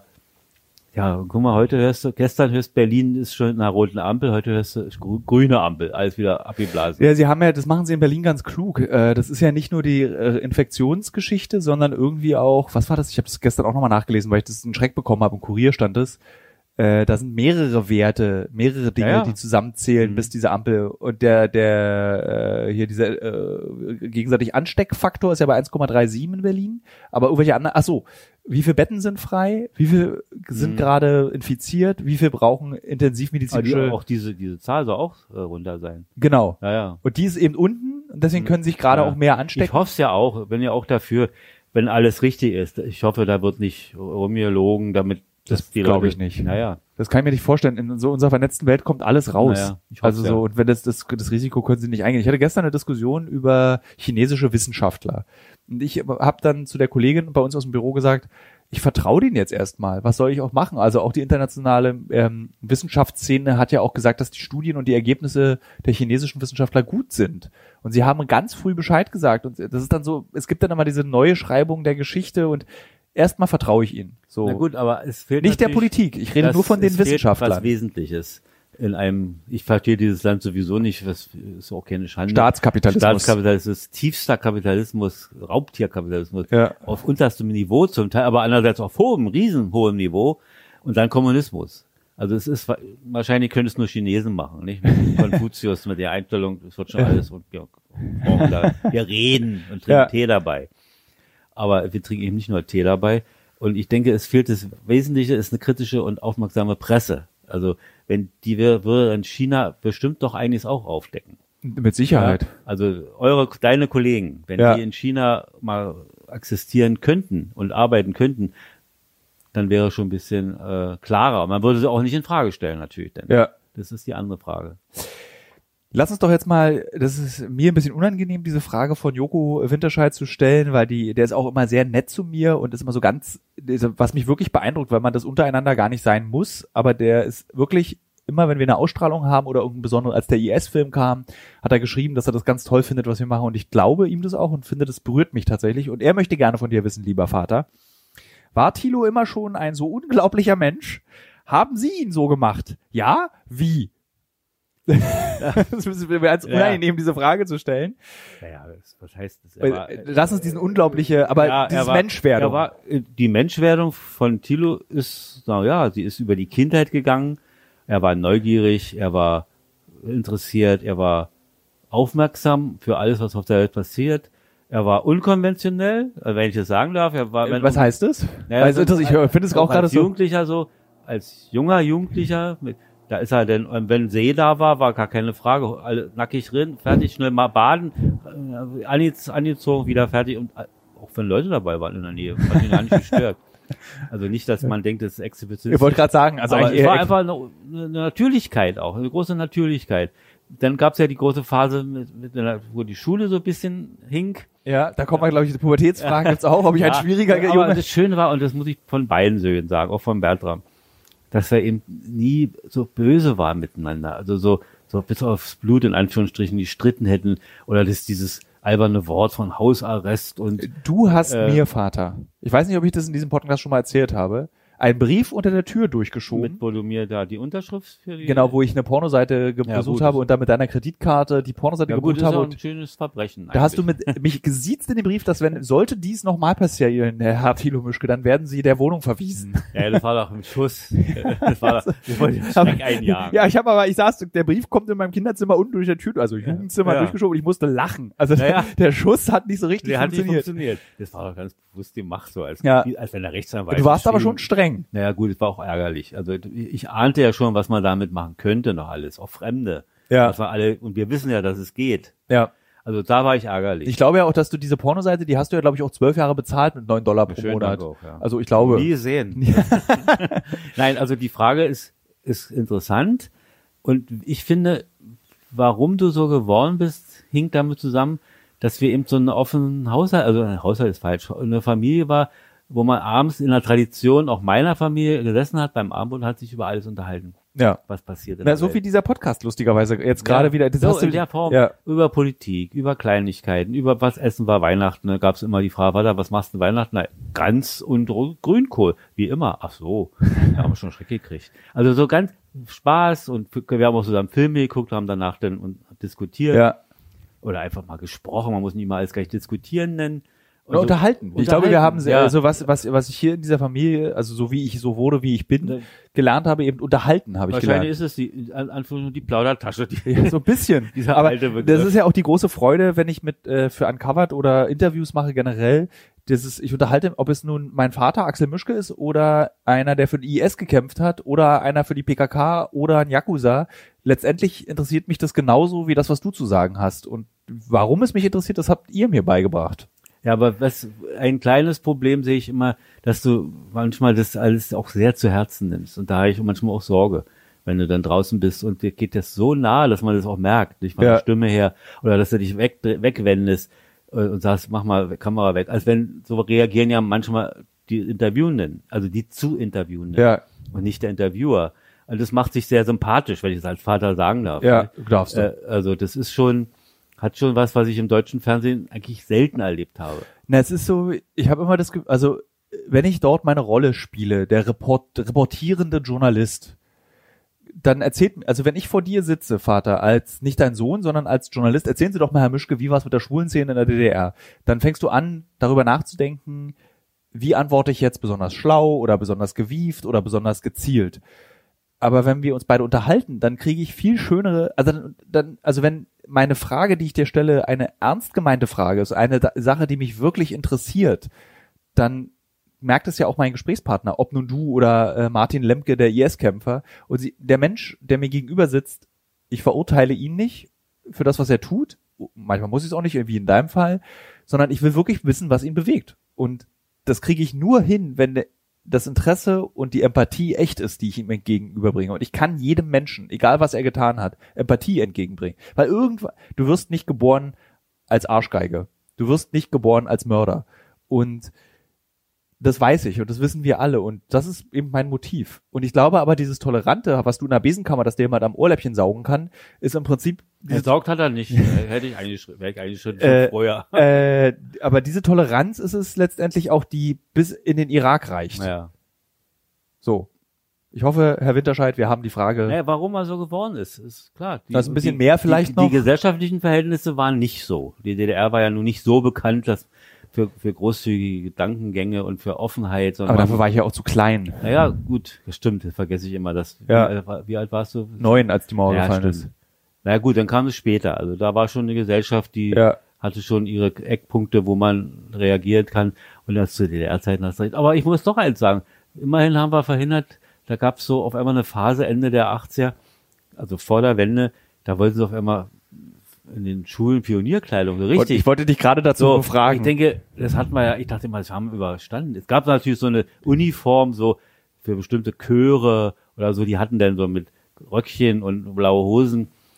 ja, guck mal, heute hörst du, gestern hörst Berlin ist schon in einer roten Ampel, heute hörst du grü- grüne Ampel, alles wieder abgeblasen. Ja, sie haben ja, das machen sie in Berlin ganz klug. Äh, das ist ja nicht nur die äh, Infektionsgeschichte, sondern irgendwie auch, was war das? Ich habe das gestern auch nochmal nachgelesen, weil ich das einen Schreck bekommen habe, im Kurier stand es. Äh, da sind mehrere Werte, mehrere Dinge, ja, ja. die zusammenzählen, mhm. bis diese Ampel und der, der, äh, hier dieser äh, gegenseitig Ansteckfaktor ist ja bei eins Komma siebenunddreißig in Berlin, aber irgendwelche anderen, ach so, wie viele Betten sind frei, wie viel sind mhm. gerade infiziert, wie viel brauchen intensivmedizinische... Aber die, auch diese, diese Zahl soll auch äh, runter sein. Genau. Ja, ja. Und die ist eben unten und deswegen können sich gerade ja. auch mehr anstecken. Ich hoffe es ja auch, bin ja auch dafür, wenn alles richtig ist. Ich hoffe, da wird nicht rumgelogen, damit das glaube ich nicht. Naja. Das kann ich mir nicht vorstellen. In so unserer vernetzten Welt kommt alles raus. Naja, also so, ja. und wenn das, das, das Risiko können sie nicht eingehen. Ich hatte gestern eine Diskussion über chinesische Wissenschaftler. Und ich habe dann zu der Kollegin bei uns aus dem Büro gesagt, ich vertraue denen jetzt erstmal. Was soll ich auch machen? Also auch die internationale ähm, Wissenschaftsszene hat ja auch gesagt, dass die Studien und die Ergebnisse der chinesischen Wissenschaftler gut sind. Und sie haben ganz früh Bescheid gesagt. Und das ist dann so, es gibt dann immer diese neue Schreibung der Geschichte und erstmal vertraue ich ihnen. So. Na gut, aber es fehlt nicht der Politik. Ich rede nur von den Wissenschaftlern. Was Wesentliches in einem. Ich verstehe dieses Land sowieso nicht. Was ist auch keine Schande. Staatskapitalismus. Staatskapitalismus, tiefster Kapitalismus, Raubtierkapitalismus ja. auf unterstem Niveau zum Teil, aber andererseits auf hohem, riesenhohem Niveau und dann Kommunismus. Also es ist wahrscheinlich können es nur Chinesen machen, nicht? Mit Konfuzius mit der Einstellung, es wird schon alles und wir brauchen da, wir reden und trinken ja. Tee dabei. Aber wir trinken eben nicht nur Tee dabei. Und ich denke, es fehlt das Wesentliche, ist eine kritische und aufmerksame Presse. Also wenn die wir würde in China bestimmt doch einiges auch aufdecken. Mit Sicherheit. Ja, also eure, deine Kollegen, wenn ja. die in China mal existieren könnten und arbeiten könnten, dann wäre schon ein bisschen äh, klarer. Man würde sie auch nicht in Frage stellen natürlich. Denn ja. Das ist die andere Frage. Lass uns doch jetzt mal, das ist mir ein bisschen unangenehm, diese Frage von Joko Winterscheid zu stellen, weil die, der ist auch immer sehr nett zu mir und ist immer so ganz, was mich wirklich beeindruckt, weil man das untereinander gar nicht sein muss, aber der ist wirklich immer, wenn wir eine Ausstrahlung haben oder irgendein besonderes, als der I S-Film kam, hat er geschrieben, dass er das ganz toll findet, was wir machen und ich glaube ihm das auch und finde, das berührt mich tatsächlich und er möchte gerne von dir wissen, lieber Vater, war Thilo immer schon ein so unglaublicher Mensch? Haben Sie ihn so gemacht? Ja? Wie? Das ist mir als unangenehm, ja. diese Frage zu stellen. Naja, was heißt das? Er war, Lass uns diesen unglaubliche, aber ja, dieses war, Menschwerdung. War, die Menschwerdung von Thilo ist, na ja, sie ist über die Kindheit gegangen. Er war neugierig, er war interessiert, er war aufmerksam für alles, was auf der Welt passiert. Er war unkonventionell, wenn ich das sagen darf. Er war, wenn was um, heißt das? Naja, also, das, ich finde es auch gerade so. Als Jugendlicher so, als junger Jugendlicher, mit, da ist er denn, wenn See da war, war gar keine Frage, alle nackig drin, fertig, schnell mal baden, äh, angezogen, wieder fertig und auch wenn Leute dabei waren in der Nähe, hat ihn gar nicht gestört. Also nicht, dass man denkt, das ist Exhibitionismus. Ich wollte gerade sagen, also aber es war einfach eine, eine Natürlichkeit auch, eine große Natürlichkeit. dann gab's ja die große Phase, mit, mit einer, wo die Schule so ein bisschen hink. Ja, da kommt man, glaube ich, die Pubertätsfragen gibt's auch, ob ich ja, ein schwieriger Junge. Aber das Schöne war, und das muss ich von beiden Söhnen sagen, auch von Bertram, dass wir eben nie so böse waren miteinander. Also so, so bis aufs Blut in Anführungsstrichen, die stritten hätten, oder das dieses alberne Wort von Hausarrest und. Du hast äh, mir, Vater, ich weiß nicht, ob ich das in diesem Podcast schon mal erzählt habe, einen Brief unter der Tür durchgeschoben. Mit, wo du mir da die Unterschrift für die... Genau, wo ich eine Pornoseite ge- ja, besucht gut. habe und dann mit deiner Kreditkarte die Pornoseite ja, gebucht gut, habe. Das ist und ein schönes Verbrechen. Da hast du mit, mich gesiezt in dem Brief, dass wenn, sollte dies nochmal passieren, Herr Thilo Mischke, dann werden Sie der Wohnung verwiesen. Ja, das war doch ein Schuss. Das war doch, das wollte ich Schreck einjagen. Ja, ich habe aber, ich saß, der Brief kommt in meinem Kinderzimmer unten durch der Tür, also Jugendzimmer ja. durchgeschoben und ich musste lachen. Also ja, ja. der Schuss hat nicht so richtig der funktioniert. Hat nicht funktioniert. Das war doch ganz bewusst die Macht so, als, ja. als wenn der Rechtsanwalt... Du warst aber schon streng. Naja, gut, es war auch ärgerlich. Also ich ahnte ja schon, was man damit machen könnte noch alles, auch Fremde. Ja. Was wir alle, und wir wissen ja, dass es geht. Ja. Also da war ich ärgerlich. Ich glaube ja auch, dass du diese Pornoseite, die hast du ja, glaube ich, auch zwölf Jahre bezahlt mit neun Dollar pro Schön Monat. Auch, ja. Also ich glaube. Nie sehen. Nein, also die Frage ist, ist interessant. Und ich finde, warum du so geworden bist, hinkt damit zusammen, dass wir eben so einen offenen Haushalt, also ein Haushalt ist falsch, eine Familie war, wo man abends in der Tradition auch meiner Familie gesessen hat beim Abendbrot und hat sich über alles unterhalten. Ja. Was passiert in Na, der so Welt. wie dieser Podcast lustigerweise jetzt gerade ja, wieder. Das so hast du in der Form. Ja. Über Politik, über Kleinigkeiten, über was essen war Weihnachten. Da gab es immer die Frage, Vater, was machst du Weihnachten? Na, Gans und Grünkohl, wie immer. Ach so, da haben wir schon Schreck gekriegt. Also so ganz Spaß und wir haben auch zusammen Filme geguckt, haben danach dann und diskutiert. Ja. Oder einfach mal gesprochen. Man muss nicht mal alles gleich diskutieren nennen. Oder so unterhalten. Ich glaube, wir haben ja. so was, was, was ich hier in dieser Familie, also so wie ich so wurde, wie ich bin, ja. gelernt habe, eben unterhalten habe ich gelernt. Wahrscheinlich ist es die, Anführungszeichen die Plaudertasche. Die ja, so ein bisschen. Dieser aber alte Begriff. Das ist ja auch die große Freude, wenn ich mit äh, für Uncovered oder Interviews mache generell. Das ist, ich unterhalte, ob es nun mein Vater Axel Mischke ist oder einer, der für den I S gekämpft hat oder einer für die P K K oder ein Yakuza. Letztendlich interessiert mich das genauso wie das, was du zu sagen hast. Und warum es mich interessiert, das habt ihr mir beigebracht. Ja, aber was ein kleines Problem sehe ich immer, dass du manchmal das alles auch sehr zu Herzen nimmst. Und da habe ich manchmal auch Sorge, wenn du dann draußen bist und dir geht das so nahe, dass man das auch merkt, nicht von ja. der Stimme her, oder dass du dich weg, wegwendest und sagst, mach mal Kamera weg. Als wenn, so reagieren ja manchmal die Interviewenden, also die zu Interviewenden ja. und nicht der Interviewer. Und das macht sich sehr sympathisch, wenn ich es als Vater sagen darf. Ja, darfst du. Äh, also das ist schon... Hat schon was, was ich im deutschen Fernsehen eigentlich selten erlebt habe. Na, es ist so, ich habe immer das Gefühl, also wenn ich dort meine Rolle spiele, der Report, reportierende Journalist, dann erzählt, also wenn ich vor dir sitze, Vater, als nicht dein Sohn, sondern als Journalist, erzählen Sie doch mal, Herr Mischke, wie war es mit der Schwulenszene in der D D R? Dann fängst du an, darüber nachzudenken, wie antworte ich jetzt besonders schlau oder besonders gewieft oder besonders gezielt. Aber wenn wir uns beide unterhalten, dann kriege ich viel schönere, also dann, dann, also wenn meine Frage, die ich dir stelle, eine ernst gemeinte Frage ist, eine da- Sache, die mich wirklich interessiert, dann merkt es ja auch mein Gesprächspartner, ob nun du oder äh, Martin Lemke, der I S-Kämpfer, und sie, der Mensch, der mir gegenüber sitzt, ich verurteile ihn nicht für das, was er tut, manchmal muss ich es auch nicht, wie in deinem Fall, sondern ich will wirklich wissen, was ihn bewegt. Und das kriege ich nur hin, wenn der das Interesse und die Empathie echt ist, die ich ihm entgegenüberbringe. Und ich kann jedem Menschen, egal was er getan hat, Empathie entgegenbringen. Weil irgendwann, du wirst nicht geboren als Arschgeige. Du wirst nicht geboren als Mörder. Und das weiß ich und das wissen wir alle. Und das ist eben mein Motiv. Und ich glaube aber, dieses Tolerante, was du in der Besenkammer, dass der jemand am Ohrläppchen saugen kann, ist im Prinzip... Gesaugt hat er nicht. Hätte ich eigentlich, wäre ich eigentlich schon, schon äh, vorher. Äh, aber diese Toleranz ist es letztendlich auch, die bis in den Irak reicht. Ja. So. Ich hoffe, Herr Winterscheid, wir haben die Frage... Naja, warum er so geworden ist, ist klar. Die, das ist ein bisschen die, mehr vielleicht die, noch. Die gesellschaftlichen Verhältnisse waren nicht so. Die D D R war ja nun nicht so bekannt, dass für, für großzügige Gedankengänge und für Offenheit. Sondern aber dafür war ich ja auch zu klein. Naja, gut, das stimmt, das vergesse ich immer. Das, ja. wie, wie alt warst du? Neun, als die Mauer ja, gefallen stimmt. ist. Naja gut, dann kam es später. Also da war schon eine Gesellschaft, die ja. hatte schon ihre Eckpunkte, wo man reagieren kann. Und das zu D D R-Zeiten hast du recht. Aber ich muss doch eins sagen. Immerhin haben wir verhindert, da gab es so auf einmal eine Phase Ende der achtziger, also vor der Wende, da wollten sie auf einmal in den Schulen Pionierkleidung, so richtig. Ich wollte dich gerade dazu so, befragen. Ich denke, das hatten wir ja, ich dachte mal, das haben wir überstanden. Es gab natürlich so eine Uniform, so für bestimmte Chöre oder so, die hatten dann so mit Röckchen und blaue Hosen.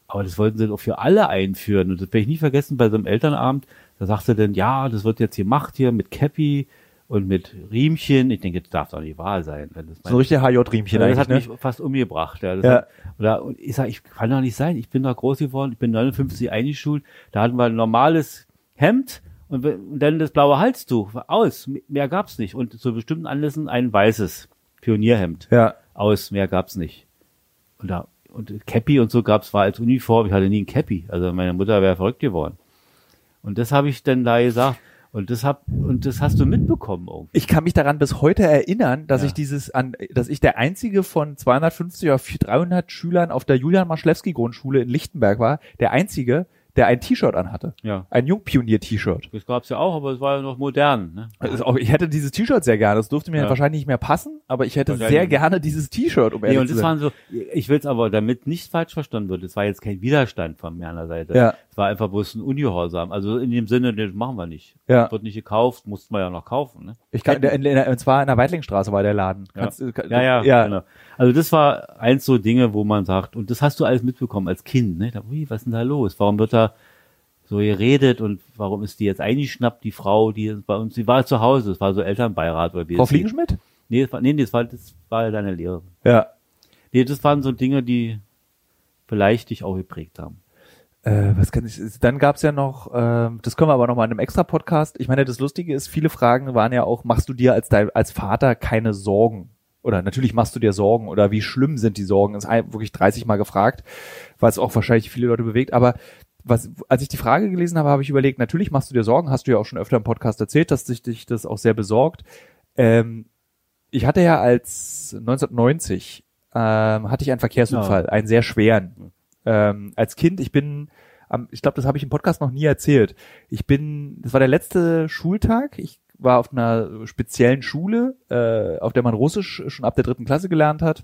Aber das wollten sie auch für alle einführen. Und das werde ich nie vergessen bei so einem Elternabend. Da sagte dann, ja, das wird jetzt gemacht hier mit Käppi und mit Riemchen. Ich denke, das darf doch nicht wahr sein. Das so ein richtiger H J-Riemchen eigentlich, eigentlich, Das hat ne? mich fast umgebracht. Ja, das ja. Hat, oder, und ich sage, ich kann doch nicht sein. Ich bin doch groß geworden. Ich bin neunundfünfzig eingeschult. Da hatten wir ein normales Hemd und, und dann das blaue Halstuch. Aus. Mehr gab's nicht. Und zu bestimmten Anlässen ein weißes Pionierhemd. Ja. Aus. Mehr gab's nicht. Und da, und Käppi und so gab's, war als Uniform. Ich hatte nie ein Käppi. Also meine Mutter wäre verrückt geworden. Und das habe ich dann da gesagt. Und das hab, und das hast du mitbekommen irgendwie. Ich kann mich daran bis heute erinnern, dass Ja. ich dieses an, dass ich der einzige von zweihundertfünfzig oder dreihundert Schülern auf der Julian-Marschlewski-Grundschule in Lichtenberg war, der einzige, der ein T-Shirt anhatte. Ja. Ein Jungpionier-T-Shirt. Das gab's ja auch, aber es war ja noch modern, ne? Also auch, ich hätte dieses T-Shirt sehr gerne. Das durfte mir Ja. wahrscheinlich nicht mehr passen, aber ich hätte Wahrscheinlich sehr nicht. gerne dieses T-Shirt, um Nee, ehrlich und zu das sein. waren so, ich will es aber, damit nicht falsch verstanden wird, es war jetzt kein Widerstand von meiner Seite. Ja. Es war einfach bloß ein Ungehorsam. Also in dem Sinne, das machen wir nicht. Ja. Wird nicht gekauft, mussten wir ja noch kaufen, ne? Ich kann, in, in, und zwar in der Weitlingstraße war der Laden. Ja. Kannst, du- kann, Ja, ja, ja. genau. Also das war eins so Dinge, wo man sagt, und das hast du alles mitbekommen als Kind, ne? Da, ui, was ist denn da los? Warum wird da so geredet und warum ist die jetzt eingeschnappt, die Frau, die bei uns, die war zu Hause, das war so Elternbeirat oder wie Frau es hieß. Fliegenschmidt? Nee, das war, nee, das war, das war deine Lehrerin. Ja. Nee, das waren so Dinge, die vielleicht dich auch geprägt haben. Äh, was kann ich, dann gab's ja noch, ähm, das können wir aber noch mal in einem extra Podcast. Ich meine, das Lustige ist, viele Fragen waren ja auch, machst du dir als dein, als Vater keine Sorgen? Oder natürlich machst du dir Sorgen oder wie schlimm sind die Sorgen? Das ist ein- wirklich dreißig Mal gefragt, weil es auch wahrscheinlich viele Leute bewegt. Aber was, als ich die Frage gelesen habe, habe ich überlegt, natürlich machst du dir Sorgen, hast du ja auch schon öfter im Podcast erzählt, dass dich, dich das auch sehr besorgt. Ähm, ich hatte ja als neunzehnhundertneunzig, ähm, hatte ich einen Verkehrsunfall, Ja. einen sehr schweren. Ähm, als Kind, ich bin, am, ich glaube, das habe ich im Podcast noch nie erzählt. Ich bin, das war der letzte Schultag. Ich war auf einer speziellen Schule, äh, auf der man Russisch schon ab der dritten Klasse gelernt hat.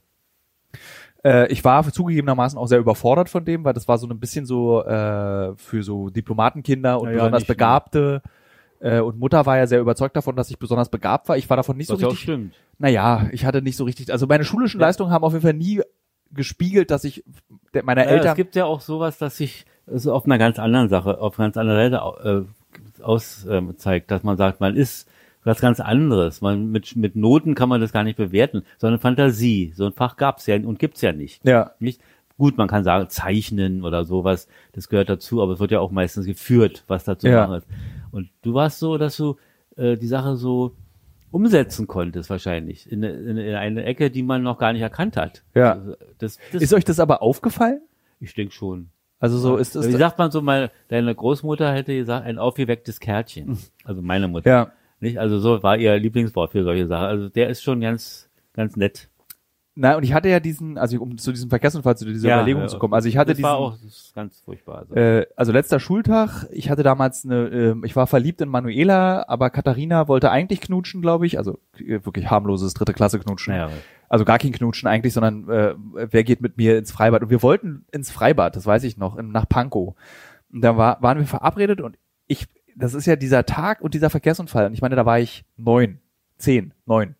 Äh, ich war zugegebenermaßen auch sehr überfordert von dem, weil das war so ein bisschen so äh, für so Diplomatenkinder und Ja, ja, besonders nicht, ne? Begabte. Äh, und Mutter war ja sehr überzeugt davon, dass ich besonders begabt war. Ich war davon nicht Was so ja auch richtig. stimmt. Naja, ich hatte nicht so richtig. Also meine schulischen Ja. Leistungen haben auf jeden Fall nie gespiegelt, dass ich der, meiner Ja, Eltern. es gibt ja auch sowas, dass sich also auf einer ganz anderen Sache, auf einer ganz anderen Seite äh, aus ähm, zeigt, dass man sagt, man ist was ganz anderes. Man mit mit Noten kann man das gar nicht bewerten, sondern Fantasie. So ein Fach gab's ja und gibt's ja nicht. Ja. Nicht gut, man kann sagen Zeichnen oder sowas, das gehört dazu, aber es wird ja auch meistens geführt, was dazu Ja. machen ist. Und du warst so, dass du äh, die Sache so umsetzen konntest wahrscheinlich in, in, in eine Ecke, die man noch gar nicht erkannt hat. Ja. Also, Das, das, Ist euch das aber aufgefallen? ich denke schon. Also so ist es. Wie sagt man so, mal, deine Großmutter hätte gesagt, ein aufgewecktes Kärtchen. Also meine Mutter. Ja. Nicht? Also so war ihr Lieblingswort für solche Sachen. Also der ist schon ganz, ganz nett. Na, und ich hatte ja diesen, also um zu diesem Verkehrsunfall, zu dieser Ja, Überlegung ja. zu kommen. Also ich hatte das diesen, war auch das ist ganz furchtbar. Also. äh, also letzter Schultag, ich hatte damals eine, äh, ich war verliebt in Manuela, aber Katharina wollte eigentlich knutschen, glaube ich, also äh, wirklich harmloses dritte Klasse knutschen. naja, Also gar kein Knutschen eigentlich, sondern äh, wer geht mit mir ins Freibad? Und wir wollten ins Freibad, das weiß ich noch, in, nach Pankow. Und da war, waren wir verabredet und ich, das ist ja dieser Tag und dieser Verkehrsunfall. Und ich meine, da war ich neun, zehn, neun.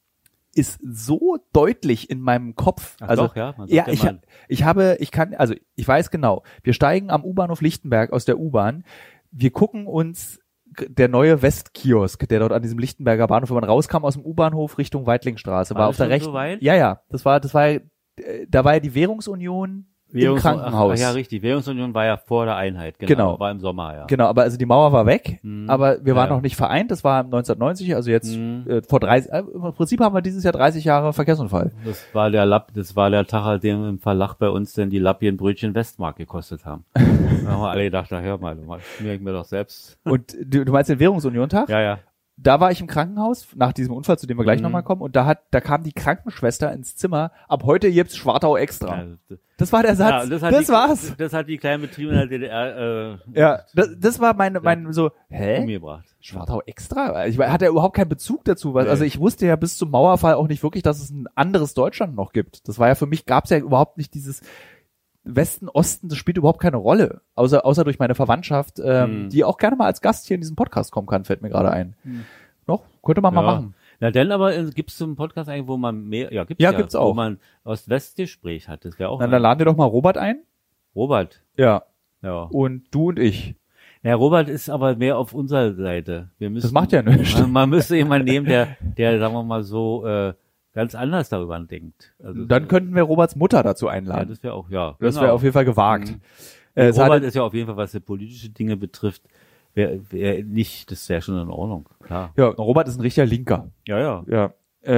Ist so deutlich in meinem Kopf. Ach also doch, ja, man sagt ja, ja ich, mal- ich habe, ich kann, also ich weiß genau. Wir steigen am U-Bahnhof Lichtenberg aus der U-Bahn. Wir gucken uns der neue Westkiosk, der dort an diesem Lichtenberger Bahnhof, wenn man rauskam aus dem U-Bahnhof Richtung Weitlingstraße, war, War auf das der schon so rechten. weit? Ja, ja, das war, das war, äh, da war ja die Währungsunion im Krankenhaus. Ach, ach ja, richtig. Währungsunion war ja vor der Einheit. Genau. Genau. War im Sommer, ja. Genau, aber also die Mauer war weg, Mhm. aber wir waren Ja. noch nicht vereint. Das war neunzehnhundertneunzig, also jetzt Mhm. äh, vor dreißig. Äh, Im Prinzip haben wir dieses Jahr dreißig Jahre Verkehrsunfall. Das war der Lapp, das war der Tag, an dem im Verlag bei uns denn die Lappienbrötchen Westmark gekostet haben. Da haben wir alle gedacht, na hör mal, mal schmier ich mir doch selbst. Und du, du meinst den Währungsunion-Tag? Ja, ja. Da war ich im Krankenhaus nach diesem Unfall, zu dem wir gleich Mhm. nochmal kommen. Und da hat, da kam die Krankenschwester ins Zimmer. Ab heute gibt's Schwartau extra. Also, das- Das war der Satz. ja, und das, hat das die, war's. Das hat die kleinen Betriebe in der D D R äh, Ja, das, das war meine, mein so, hä? umgebracht. Schwartau extra? Ich hatte ja überhaupt keinen Bezug dazu. Weil, Nee. Also ich wusste ja bis zum Mauerfall auch nicht wirklich, dass es ein anderes Deutschland noch gibt. Das war ja für mich, gab's ja überhaupt nicht dieses Westen, Osten, das spielt überhaupt keine Rolle. Außer, außer durch meine Verwandtschaft, ähm, Hm. die auch gerne mal als Gast hier in diesem Podcast kommen kann, fällt mir gerade ein. Hm. Noch? Könnte man mal Ja. machen. Na denn aber äh, gibt's so einen Podcast eigentlich, wo man mehr, ja gibt's Ja, ja, gibt's wo auch. man Ost-West-Gespräch hat. Das wäre auch Na, dann laden wir doch mal Robert ein. Robert. Ja. Ja. Und du und ich. Ja, Robert ist aber mehr auf unserer Seite. Wir müssen, das macht ja nichts. Man, man müsste jemanden nehmen, der, der, sagen wir mal so, äh, ganz anders darüber denkt. Also, dann könnten wir Roberts Mutter dazu ja, einladen. das wäre auch, ja. Das genau. wäre auf jeden Fall gewagt. Mhm. Äh, Robert hatte, ist ja auf jeden Fall, was die politische Dinge betrifft, wäre wär nicht, das wäre schon in Ordnung, klar. Ja, Robert ist ein richtiger Linker. Ja, ja. Ja.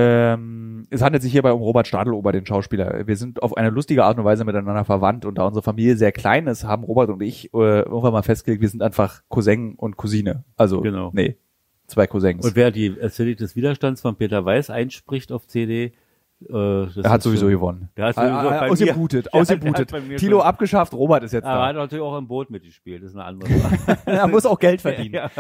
Ähm, es handelt sich hierbei um Robert Stadelober, den Schauspieler. Wir sind auf eine lustige Art und Weise miteinander verwandt und da unsere Familie sehr klein ist, haben Robert und ich äh, irgendwann mal festgelegt, wir sind einfach Cousin und Cousine. Also, genau. nee, zwei Cousins. Und wer die Ästhetik des Widerstands von Peter Weiß einspricht auf C D, äh, das er hat ist sowieso so, gewonnen. Der hat sowieso ah, ah, bei ausgebootet, mir, ausgebootet. Tilo schon, abgeschafft, Robert ist jetzt aber er da. hat natürlich auch im Boot mitgespielt, das ist eine andere Sache. Er muss auch Geld verdienen. Ja.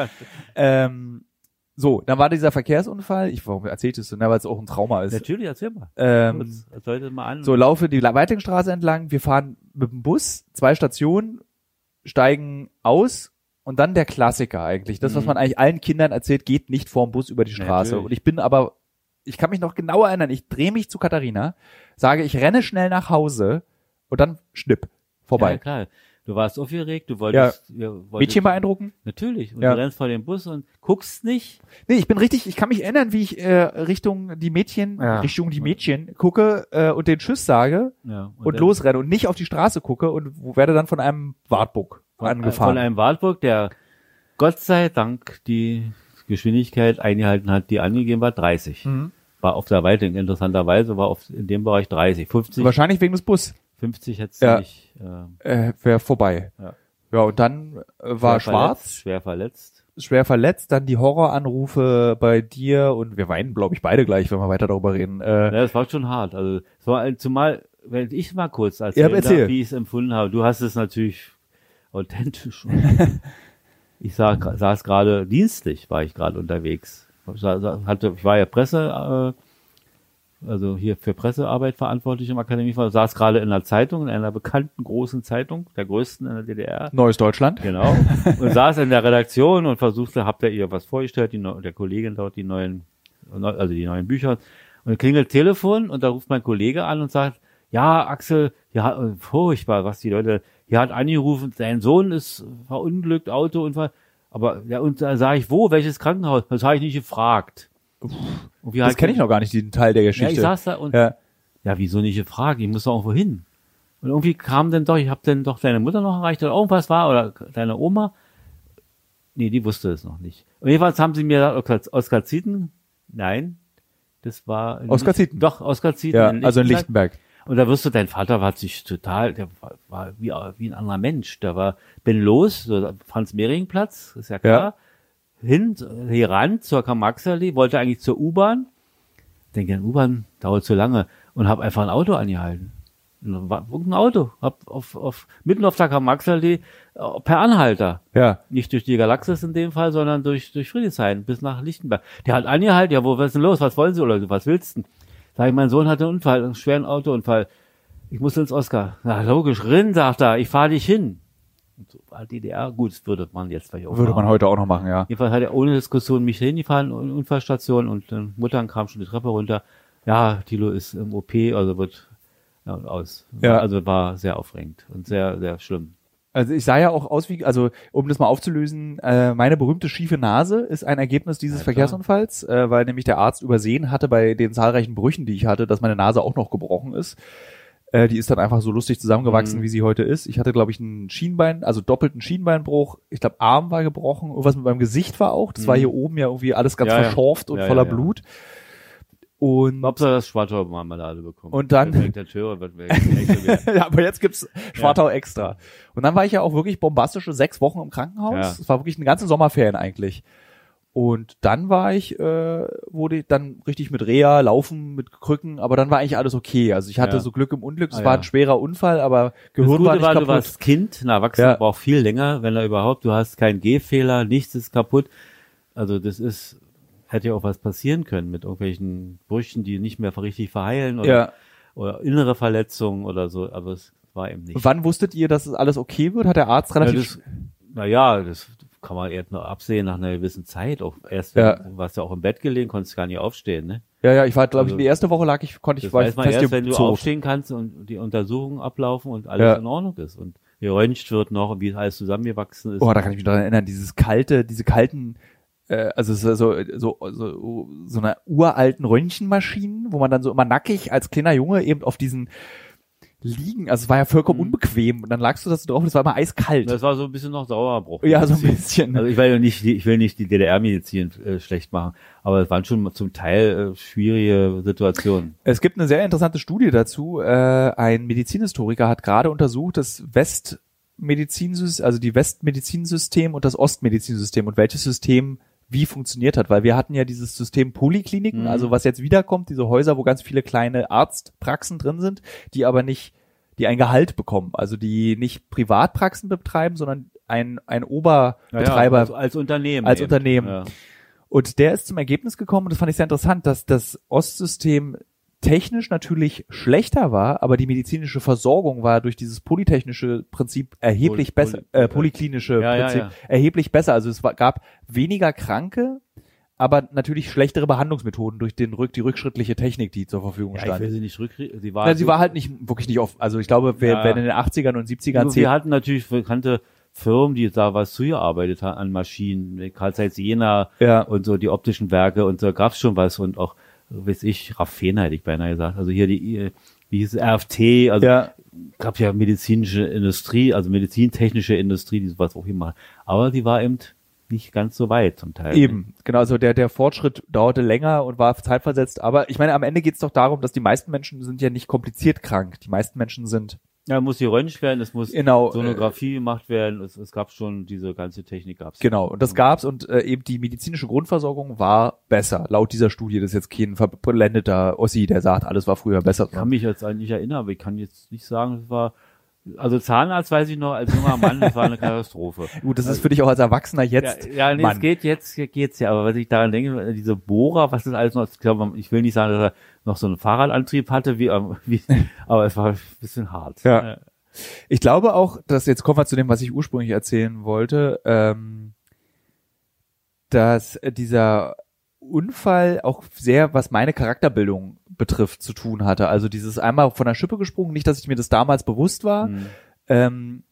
Ähm, so, dann war dieser Verkehrsunfall. Ich, warum erzählt es so? Na, weil es auch ein Trauma ist. Natürlich, erzähl mal. Ähm, Kurz, erzähl das mal an. So, laufe die Weitingstraße entlang. Wir fahren mit dem Bus, zwei Stationen, steigen aus und dann der Klassiker eigentlich. Das, was Mhm. man eigentlich allen Kindern erzählt, geht nicht vorm Bus über die Straße. Natürlich. Und ich bin aber, ich kann mich noch genau erinnern, ich drehe mich zu Katharina, sage, ich renne schnell nach Hause und dann schnipp, vorbei. Ja, klar. Du warst aufgeregt, du wolltest, ja. wolltest Mädchen beeindrucken? Natürlich. Und Ja. du rennst vor dem Bus und guckst nicht. Nee, ich bin richtig, ich kann mich erinnern, wie ich äh, Richtung die Mädchen, Ja. Richtung die Mädchen gucke äh, und den Tschüss sage Ja. und, dann- losrenne und nicht auf die Straße gucke und werde dann von einem Wartburg angefahren. Von einem Wartburg, der Gott sei Dank die Geschwindigkeit eingehalten hat, die angegeben war, dreißig. Mhm. War auf der Weitung, interessanterweise war auf, in dem Bereich dreißig. fünfzig, Wahrscheinlich wegen des Bus. fünfzig hättest du Ja. nicht. Äh, Äh, wäre vorbei. Ja. Ja, und dann äh, war schwer schwarz, Verletzt, schwer verletzt. schwer verletzt, dann die Horroranrufe bei dir und wir weinen, glaube ich, beide gleich, wenn wir weiter darüber reden. Äh, Ja, das war schon hart. Also, es war ein, zumal, wenn ich mal kurz Ja, erzählen erzähl. darf, wie ich es empfunden habe. Du hast es natürlich authentisch. Ich sah, saß gerade dienstlich, war ich gerade unterwegs. Ich hatte, ich war ja Presse, äh, also hier für Pressearbeit verantwortlich im Akademieverein, saß gerade in einer Zeitung, in einer bekannten großen Zeitung, der größten in der D D R. Neues Deutschland. Genau. Und saß in der Redaktion und versuchte, habt ihr ihr was vorgestellt, die, neu- der Kollegin dort die neuen, also die neuen Bücher. Und klingelt Telefon und da ruft mein Kollege an und sagt, ja, Axel, ja, furchtbar, was die Leute, hier hat angerufen, sein Sohn ist verunglückt, Autounfall. Aber, ja, und da sage ich, wo, welches Krankenhaus? Das habe ich nicht gefragt. Und wie Das halt- kenne ich noch gar nicht, diesen Teil der Ja, Geschichte. ich saß da und, ja, Ja. wieso nicht gefragt? Ich muss doch irgendwo hin. Und irgendwie kam dann doch, ich habe dann doch deine Mutter noch erreicht oder irgendwas war oder deine Oma. Nee, die wusste es noch nicht. Und jedenfalls haben sie mir gesagt, Oskar Zieten, nein, das war... in Oskar Licht- Zieten? Doch, Oskar Zieten. Ja, in also in Lichtenberg. Lichtenberg. Und da wirst du, dein Vater war sich total, der war, war wie, wie ein anderer Mensch. Der war, bin los, so Franz-Mehring-Platz, ist ja klar, hin, hier ran zur Karl-Marx-Allee, wollte eigentlich zur U-Bahn. Denke, eine U-Bahn dauert zu lange und habe einfach ein Auto angehalten. Ein Auto, hab auf, auf, mitten auf der Karl-Marx-Allee äh, per Anhalter. Ja. Nicht durch die Galaxis in dem Fall, sondern durch, durch Friedrichshain bis nach Lichtenberg. Der hat angehalten, ja, wo, was ist denn los? Was wollen Sie oder was willst du? Sag ich, mein Sohn hatte einen Unfall, einen schweren Autounfall. Ich muss ins Oskar. Na, logisch, Rinn, sagt er, ich fahre dich hin. Und so war D D R, gut, das würde man jetzt vielleicht auch Würde machen. man heute auch noch machen, ja. Jedenfalls hat er ohne Diskussion mich hingefahren, in die Unfallstation und dann Muttern kam schon die Treppe runter. Ja, Thilo ist im O P, also wird ja, aus. Ja. Also war sehr aufregend und sehr, sehr schlimm. Also ich sah ja auch aus wie, also um das mal aufzulösen, äh, meine berühmte schiefe Nase ist ein Ergebnis dieses Ja, Verkehrsunfalls, äh, weil nämlich der Arzt übersehen hatte bei den zahlreichen Brüchen, die ich hatte, dass meine Nase auch noch gebrochen ist. Äh, die ist dann einfach so lustig zusammengewachsen, Mhm. wie sie heute ist. Ich hatte, glaube ich, einen Schienbein, also doppelten Schienbeinbruch. Ich glaube, Arm war gebrochen. Irgendwas mit meinem Gesicht war auch. Das Mhm. war hier oben ja irgendwie alles ganz Ja, ja. verschorft und Ja, voller ja, ja. Blut. Und Hauptsache das Schwartau-Marmelade bekommen. Und dann- Wenn der Töre wird echt so wieder- ja, aber jetzt gibt's Schwartau extra. Und dann war ich ja auch wirklich bombastische sechs Wochen im Krankenhaus. Ja. Es war wirklich eine ganze Sommerferien eigentlich. Und dann war ich, äh, wurde ich dann richtig mit Reha, Laufen, mit Krücken, aber dann war eigentlich alles okay. Also ich hatte Ja. so Glück im Unglück. Es Ah, war ja. ein schwerer Unfall, aber Das Gehirn Gute war nicht war, kaputt. du warst Kind, ein Erwachsener Ja. braucht viel länger, wenn er überhaupt, du hast keinen Gehfehler, nichts ist kaputt. Also das ist, hätte ja auch was passieren können mit irgendwelchen Brüchen, die nicht mehr richtig verheilen oder, Ja. oder innere Verletzungen oder so, aber es war eben nicht. Und wann wusstet ihr, dass es alles okay wird? Hat der Arzt Ja, relativ... das, naja, das kann man erst noch absehen nach einer gewissen Zeit. Auch erst, Ja. du warst ja auch im Bett gelegen, konntest gar nicht aufstehen, ne? ja, ja, ich war, glaube ich, Also- die erste Woche lag ich, konnte ich, Das war ich weiß man fest erst, wenn du gezogen. aufstehen kannst und die Untersuchungen ablaufen und alles Ja. in Ordnung ist. Und geröntgt wird noch und wie es alles zusammengewachsen ist. Oh, da kann ich mich daran erinnern, dieses kalte, diese kalten, äh, also so, so, so, so, so einer uralten Röntgenmaschinen, wo man dann so immer nackig als kleiner Junge eben auf diesen liegen, also es war ja vollkommen mhm. unbequem und dann lagst du das drauf und es war immer eiskalt. Das war so ein bisschen noch Sauerbruch. Ja, so ein bisschen. Also ich will ja nicht, ich will nicht die D D R-Medizin äh, schlecht machen, aber es waren schon zum Teil äh, schwierige Situationen. Es gibt eine sehr interessante Studie dazu. Äh, ein Medizinhistoriker hat gerade untersucht, das Westmedizinsystem, also die Westmedizinsystem und das Ostmedizinsystem und welches System wie funktioniert hat, weil wir hatten ja dieses System Polikliniken, mhm. also was jetzt wiederkommt, diese Häuser, wo ganz viele kleine Arztpraxen drin sind, die aber nicht, die ein Gehalt bekommen, also die nicht Privatpraxen betreiben, sondern ein ein Oberbetreiber ja, ja, also als Unternehmen. Als eben. Unternehmen. Ja. Und der ist zum Ergebnis gekommen, und das fand ich sehr interessant, dass das Ostsystem technisch natürlich schlechter war, aber die medizinische Versorgung war durch dieses polytechnische Prinzip erheblich Poly, besser, äh, polyklinische ja, Prinzip ja, ja. erheblich besser. Also es war, gab weniger Kranke, aber natürlich schlechtere Behandlungsmethoden durch den Rück, die rückschrittliche Technik, die zur Verfügung ja, stand. Ich will sie nicht rückkriegen. Sie war, ja, sie war halt nicht, wirklich nicht oft, also ich glaube, wir, ja. wenn in den achtzigern und siebzigern Wir hatten natürlich bekannte Firmen, die da was zugearbeitet haben an Maschinen, Carl Zeiss Jena ja. und so die optischen Werke und so gab's schon was und auch weiß ich, Raffena hätte ich beinahe gesagt. Also hier die, wie hieß es, R F T, also ja. gab ja medizinische Industrie, also medizintechnische Industrie, die sowas auch immer. Aber die war eben nicht ganz so weit zum Teil. Eben, genau, also der, der Fortschritt dauerte länger und war zeitversetzt. Aber ich meine, am Ende geht es doch darum, dass die meisten Menschen sind ja nicht kompliziert krank. Die meisten Menschen sind Ja, muss geröntgt werden, es muss genau, Sonographie äh, gemacht werden, es, es gab schon diese ganze Technik gab's. Genau, und das gab's und äh, eben die medizinische Grundversorgung war besser, laut dieser Studie. Das ist jetzt kein verblendeter Ossi, der sagt, alles war früher besser. Ich kann mich jetzt eigentlich nicht erinnern, aber ich kann jetzt nicht sagen, es war, also Zahnarzt weiß ich noch, als junger Mann, das war eine Katastrophe. Gut, das ist für dich auch als Erwachsener jetzt. Ja, ja nee, Mann. es geht jetzt, geht's ja, aber was ich daran denke, diese Bohrer, was das alles noch, ich glaube, ich will nicht sagen, dass er noch so einen Fahrradantrieb hatte, wie, wie aber es war ein bisschen hart. Ja. Ich glaube auch, dass, jetzt kommen wir zu dem, was ich ursprünglich erzählen wollte, ähm, dass dieser Unfall auch sehr, was meine Charakterbildung betrifft, zu tun hatte. Also dieses einmal von der Schippe gesprungen, nicht, dass ich mir das damals bewusst war, mhm. ähm,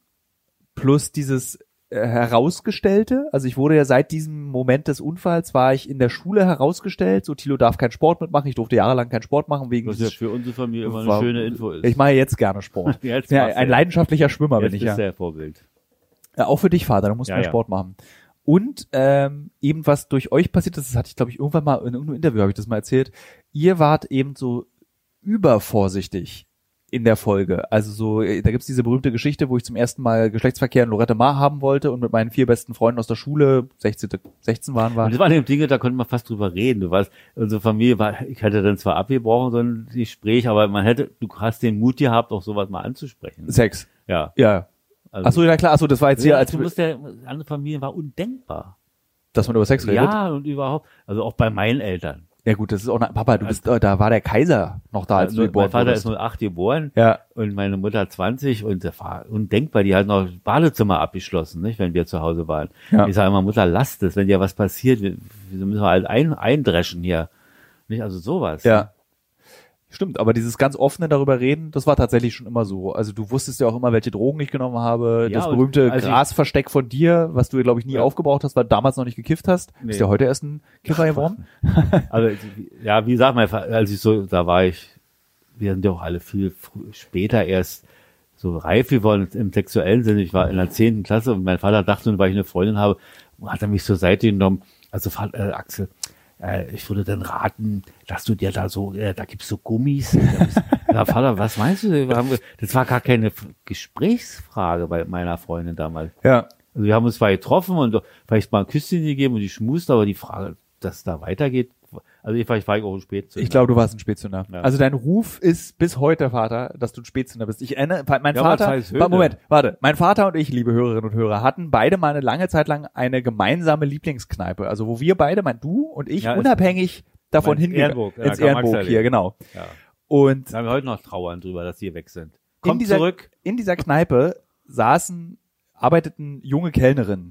plus dieses äh, Herausgestellte. Also ich wurde ja seit diesem Moment des Unfalls, war ich in der Schule herausgestellt, so Thilo darf keinen Sport mitmachen, ich durfte jahrelang keinen Sport machen, wegen was ja für unsere Familie immer eine war, schöne Info ist. Ich mache jetzt gerne Sport. jetzt ja, ein leidenschaftlicher Schwimmer jetzt bin ich ja. ja. Der Vorbild. Ja, auch für dich, Vater, du musst ja, mehr ja. Sport machen. Und ähm, eben was durch euch passiert ist, das hatte ich glaube ich irgendwann mal in irgendeinem Interview habe ich das mal erzählt. Ihr wart eben so übervorsichtig in der Folge. Also so, da gibt's diese berühmte Geschichte, wo ich zum ersten Mal Geschlechtsverkehr in Lorette Mar haben wollte und mit meinen vier besten Freunden aus der Schule, sechzehn, sechzehn waren wir. Und das waren eben Dinge, da konnte man fast drüber reden. Du weißt, unsere Familie war, ich hätte dann zwar abgebrochen, so ein Gespräch, aber man hätte, du hast den Mut gehabt, auch sowas mal anzusprechen. Sex. Ja. Ja. Also, ach so, ja klar, ach so, das war jetzt ja, hier als du musst der andere Familie war undenkbar. Dass man über Sex redet? Ja, und überhaupt, also auch bei meinen Eltern. Ja gut, das ist auch, eine, Papa, du bist, also, da war der Kaiser noch da, als also, du geboren Mein Vater wurdest. ist null acht geboren, ja. Und meine Mutter zwanzig und das war undenkbar, die hat noch Badezimmer abgeschlossen, nicht, wenn wir zu Hause waren. Ja. Ich sage immer, Mutter, lasst es, wenn dir was passiert, wir, wir müssen halt ein, eindreschen hier, nicht, also sowas. Ja. Stimmt, aber dieses ganz offene darüber reden, das war tatsächlich schon immer so. Also du wusstest ja auch immer, welche Drogen ich genommen habe. Ja, das berühmte also Grasversteck von dir, was du, glaube ich, nie ja. aufgebraucht hast, weil du damals noch nicht gekifft hast. Nee. Bist ja heute erst ein Kiffer geworden? Also ja, wie gesagt, mein Vater, als ich so, da war ich, wir sind ja auch alle viel früh, später erst so reif geworden im sexuellen Sinne. Ich war in der zehnten Klasse und mein Vater dachte, weil ich eine Freundin habe, hat er mich zur Seite genommen. Also äh, Axel, ich würde dann raten, dass du dir da so, äh, da gibt's so Gummis. Ja, Vater, was meinst du? Das war gar keine Gesprächsfrage bei meiner Freundin damals. Ja. Also wir haben uns zwar getroffen und vielleicht mal ein Küsschen gegeben und die schmust, aber die Frage, dass da weitergeht, also ich war, ich war auch ein Spätzünder. Ich glaube, du warst ein Spätzünder. Ja. Also dein Ruf ist bis heute, Vater, dass du ein Spätzünder bist. Ich erinnere, mein ja, Vater, das heißt Moment, warte, mein Vater und ich, liebe Hörerinnen und Hörer, hatten beide mal eine lange Zeit lang eine gemeinsame Lieblingskneipe. Also wo wir beide, mein du und ich, ja, unabhängig davon hingegangen ja, ins Ehrenburg hier, genau. Ja. Und da haben wir heute noch trauern drüber, dass die weg sind. Kommt in dieser, zurück. In dieser Kneipe saßen, arbeiteten junge Kellnerinnen.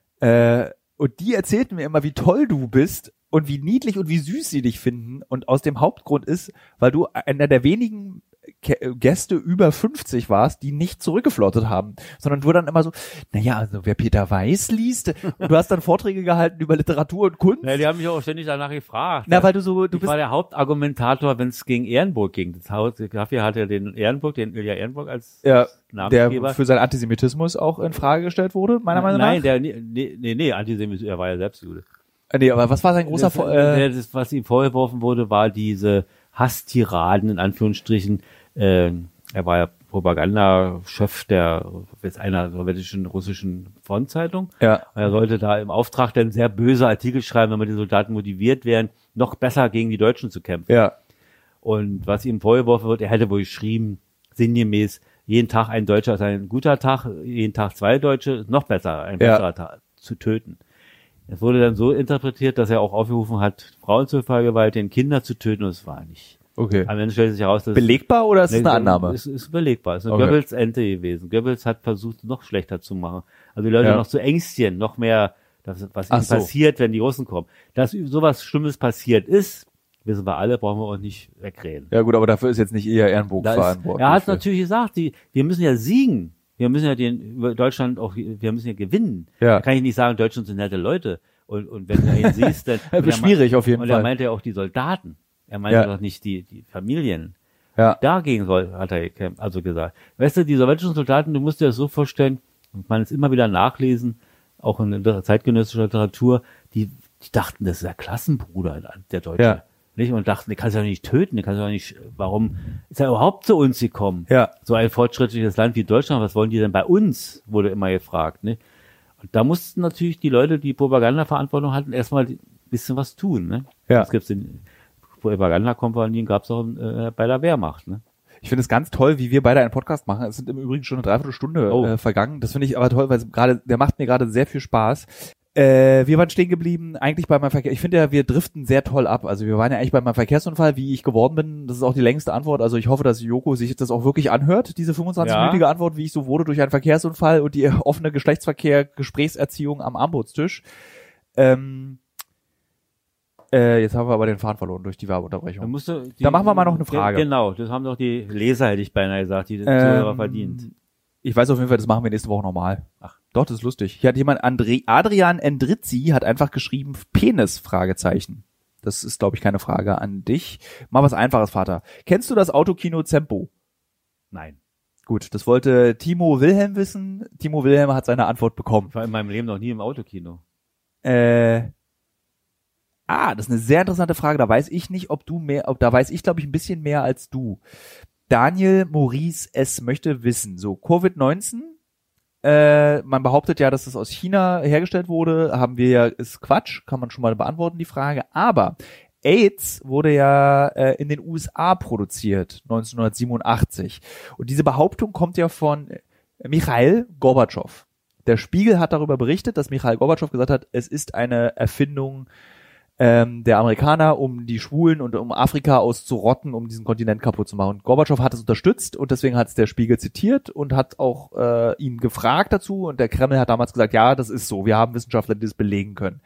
Äh, und die erzählten mir immer, wie toll du bist und wie niedlich und wie süß sie dich finden. Und aus dem Hauptgrund ist, weil du einer der wenigen Ke- Gäste über fünfzig warst, die nicht zurückgeflottet haben, sondern du dann immer so, naja, also wer Peter Weiß liest, und du hast dann Vorträge gehalten über Literatur und Kunst. Ja, die haben mich auch ständig danach gefragt. Na, weil du so, du ich bist war der Hauptargumentator, wenn es gegen Ehrenburg ging. Das Haus, dafür hat er den Ehrenburg, den Ilja Ehrenburg als ja, Namensgeber. der für seinen Antisemitismus auch in Frage gestellt wurde, meiner Meinung nach. Nein, der, nee, nee, nee, Antisemitismus, er war ja selbst Jude. Nee, aber was war sein großer... Das, Vor- äh, das, was ihm vorgeworfen wurde, war diese Hasstiraden, in Anführungsstrichen. Äh, er war ja Propagandachef der jetzt einer sowjetischen russischen Frontzeitung. Ja. Er sollte da im Auftrag dann sehr böse Artikel schreiben, wenn die Soldaten motiviert wären, noch besser gegen die Deutschen zu kämpfen. Ja. Und was ihm vorgeworfen wird, er hätte wohl geschrieben, sinngemäß, jeden Tag ein Deutscher ist ein guter Tag, jeden Tag zwei Deutsche, noch besser, ein Ja. besserer Tag zu töten. Es wurde dann so interpretiert, dass er auch aufgerufen hat, Frauen zu vergewaltigen, Kinder zu töten, und es war nicht. Okay. Am Ende stellt sich heraus, dass Belegbar oder ist es eine Annahme? Es ist belegbar. Es ist eine Okay. Goebbels-Ente gewesen. Goebbels hat versucht, noch schlechter zu machen. Also die Leute Ja. noch zu ängstigen, noch mehr, das, was Ach ihnen so. passiert, wenn die Russen kommen. Dass sowas Schlimmes passiert ist, wissen wir alle, brauchen wir auch nicht wegreden. Ja gut, aber dafür ist jetzt nicht eher Ehrenburg Da ist, verantwortlich. er hat für. natürlich gesagt, die, wir müssen ja siegen. Wir müssen ja den, über Deutschland auch, wir müssen ja gewinnen. Ja. Da kann ich nicht sagen, Deutschland sind nette Leute. Und, und wenn du ihn siehst, dann. Das ist schwierig auf jeden und Fall. er meinte ja auch die Soldaten. Er meinte Ja. doch nicht die, die Familien. Ja. Dagegen soll, hat er gekämpft, also gesagt. Weißt du, die sowjetischen Soldaten, du musst dir das so vorstellen, und man es immer wieder nachlesen, auch in der zeitgenössischer Literatur, die, die dachten, das ist der Klassenbruder, der Deutsche. Ja. Nicht? Und dachten, den kannst du ja nicht töten, den kannst du ja nicht, warum ist er überhaupt zu uns gekommen? Ja. So ein fortschrittliches Land wie Deutschland, was wollen die denn bei uns, wurde immer gefragt, ne? Und da mussten natürlich die Leute, die Propagandaverantwortung hatten, erstmal ein bisschen was tun, ne? Ja. Das gibt's in Propagandakompanien gab's auch äh, bei der Wehrmacht, ne? Ich finde es ganz toll, wie wir beide einen Podcast machen. Es sind im Übrigen schon eine Dreiviertelstunde Oh. äh, vergangen. Das finde ich aber toll, weil es gerade, der macht mir gerade sehr viel Spaß. Äh, wir waren stehen geblieben, eigentlich bei meinem Verkehr. Ich finde ja, wir driften sehr toll ab. Also wir waren ja eigentlich bei meinem Verkehrsunfall, wie ich geworden bin. Das ist auch die längste Antwort. Also ich hoffe, dass Joko sich das auch wirklich anhört, diese fünfundzwanzig-minütige Ja. Antwort, wie ich so wurde durch einen Verkehrsunfall und die offene Geschlechtsverkehr, Gesprächserziehung am Armutstisch. Ähm, äh, jetzt haben wir aber den Faden verloren durch die Werbeunterbrechung. Da, musst du die, Da machen wir mal noch eine Frage. Genau, das haben doch die Leser, hätte ich beinahe gesagt, die den Zuhörer Ähm, verdient. Ich weiß auf jeden Fall, das machen wir nächste Woche nochmal. Ach, doch, das ist lustig. Hier hat jemand, André, Adrian Endrizzi hat einfach geschrieben, Penis, Fragezeichen. Das ist, glaube ich, keine Frage an dich. Mal was Einfaches, Vater. Kennst du das Autokino Zempo? Nein. Gut, das wollte Timo Wilhelm wissen. Timo Wilhelm hat seine Antwort bekommen. Ich war in meinem Leben noch nie im Autokino. Äh, ah, das ist eine sehr interessante Frage. Da weiß ich nicht, ob du mehr, ob, da weiß ich, glaube ich, ein bisschen mehr als du. Daniel Maurice S. möchte wissen, so Covid neunzehn, äh, man behauptet ja, dass das aus China hergestellt wurde, haben wir ja, ist Quatsch, kann man schon mal beantworten, die Frage, aber AIDS wurde ja äh, in den U S A produziert, neunzehnhundertsiebenundachtzig, und diese Behauptung kommt ja von Michail Gorbatschow. Der Spiegel hat darüber berichtet, dass Michail Gorbatschow gesagt hat, es ist eine Erfindung ähm, der Amerikaner, um die Schwulen und um Afrika auszurotten, um diesen Kontinent kaputt zu machen. Und Gorbatschow hat es unterstützt und deswegen hat es der Spiegel zitiert und hat auch äh, ihn gefragt dazu, und der Kreml hat damals gesagt, ja, das ist so, wir haben Wissenschaftler, die das belegen können.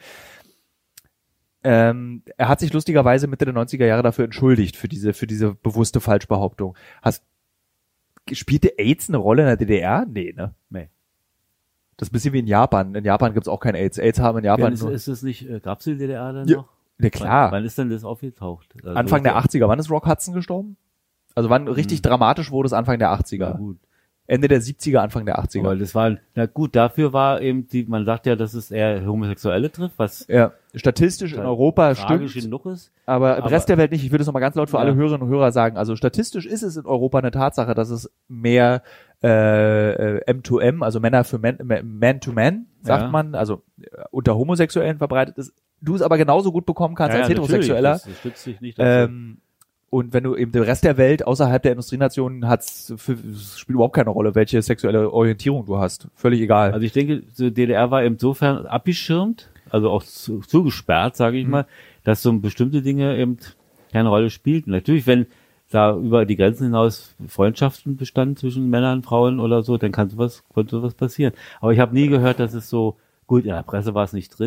Ähm, er hat sich lustigerweise Mitte der neunziger Jahre dafür entschuldigt, für diese für diese bewusste Falschbehauptung. Hast, spielte AIDS eine Rolle in der D D R? Nee, ne? Nee. Das ist ein bisschen wie in Japan. In Japan gibt's auch kein AIDS. AIDS haben in Japan Ist, nur... ist es nicht, äh, gab's die D D R denn Ja, noch? Ja, klar. Wann, wann ist denn das aufgetaucht? Also Anfang der so- achtziger. Wann ist Rock Hudson gestorben? Also wann richtig Hm. dramatisch wurde es Anfang der Ja, achtziger. gut. Ende der siebziger, Anfang der achtziger. Aber das war, na gut, dafür war eben die, man sagt ja, dass es eher Homosexuelle trifft, was Ja, statistisch in Europa tragisch stimmt, genug ist. aber im aber- Rest der Welt nicht. Ich würde es nochmal ganz laut für Ja. alle Hörerinnen und Hörer sagen. Also statistisch ist es in Europa eine Tatsache, dass es mehr äh, M to M, also Männer für Men, Man to Man, sagt Ja. man, also äh, unter Homosexuellen verbreitet ist. Du es aber genauso gut bekommen kannst Ja, als ja, Heterosexueller. natürlich, Das, das stützt sich nicht dazu. Ähm, und wenn du eben den Rest der Welt außerhalb der Industrienationen hat's, für, es spielt überhaupt keine Rolle, welche sexuelle Orientierung du hast. Völlig egal. Also ich denke, die D D R war insofern abgeschirmt, also auch zu, zugesperrt, sage ich Mhm. mal, dass so bestimmte Dinge eben keine Rolle spielten. Natürlich, wenn da über die Grenzen hinaus Freundschaften bestanden zwischen Männern, Frauen oder so, dann kann sowas, konnte sowas passieren. Aber ich habe nie gehört, dass es so, gut, in der Presse war es nicht drin,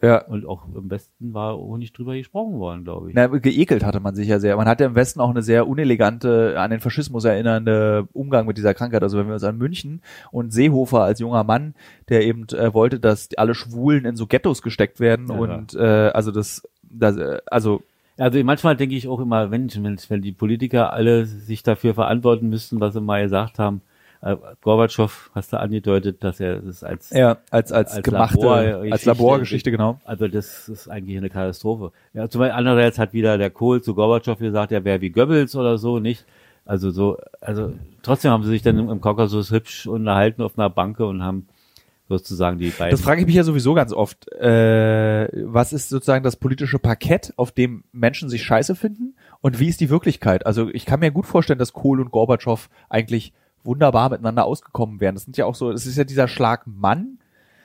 Ja. Und auch im Westen war auch nicht drüber gesprochen worden, glaube ich. Na, geekelt hatte man sich ja sehr. Man hatte im Westen auch eine sehr unelegante, an den Faschismus erinnernde Umgang mit dieser Krankheit. Also wenn wir uns an München und Seehofer als junger Mann, der eben äh, wollte, dass alle Schwulen in so Ghettos gesteckt werden ja, und äh, also das, das äh, also Also manchmal denke ich auch immer, wenn, wenn, wenn die Politiker alle sich dafür verantworten müssten, was sie mal gesagt haben. Äh, Gorbatschow hast du angedeutet, dass er das als ja als als, als gemachte Labor als Laborgeschichte genau. Also das ist eigentlich eine Katastrophe. Ja, zum Beispiel andererseits hat wieder der Kohl zu Gorbatschow gesagt, er wäre wie Goebbels oder so, nicht? Also so, also trotzdem haben sie sich dann im, im Kaukasus hübsch unterhalten auf einer Banke und haben sozusagen die beiden. Das frage ich mich ja sowieso ganz oft. Äh, was ist sozusagen das politische Parkett, auf dem Menschen sich scheiße finden? Und wie ist die Wirklichkeit? Also ich kann mir gut vorstellen, dass Kohl und Gorbatschow eigentlich wunderbar miteinander ausgekommen wären. Das sind ja auch so, es ist ja dieser Schlag Mann.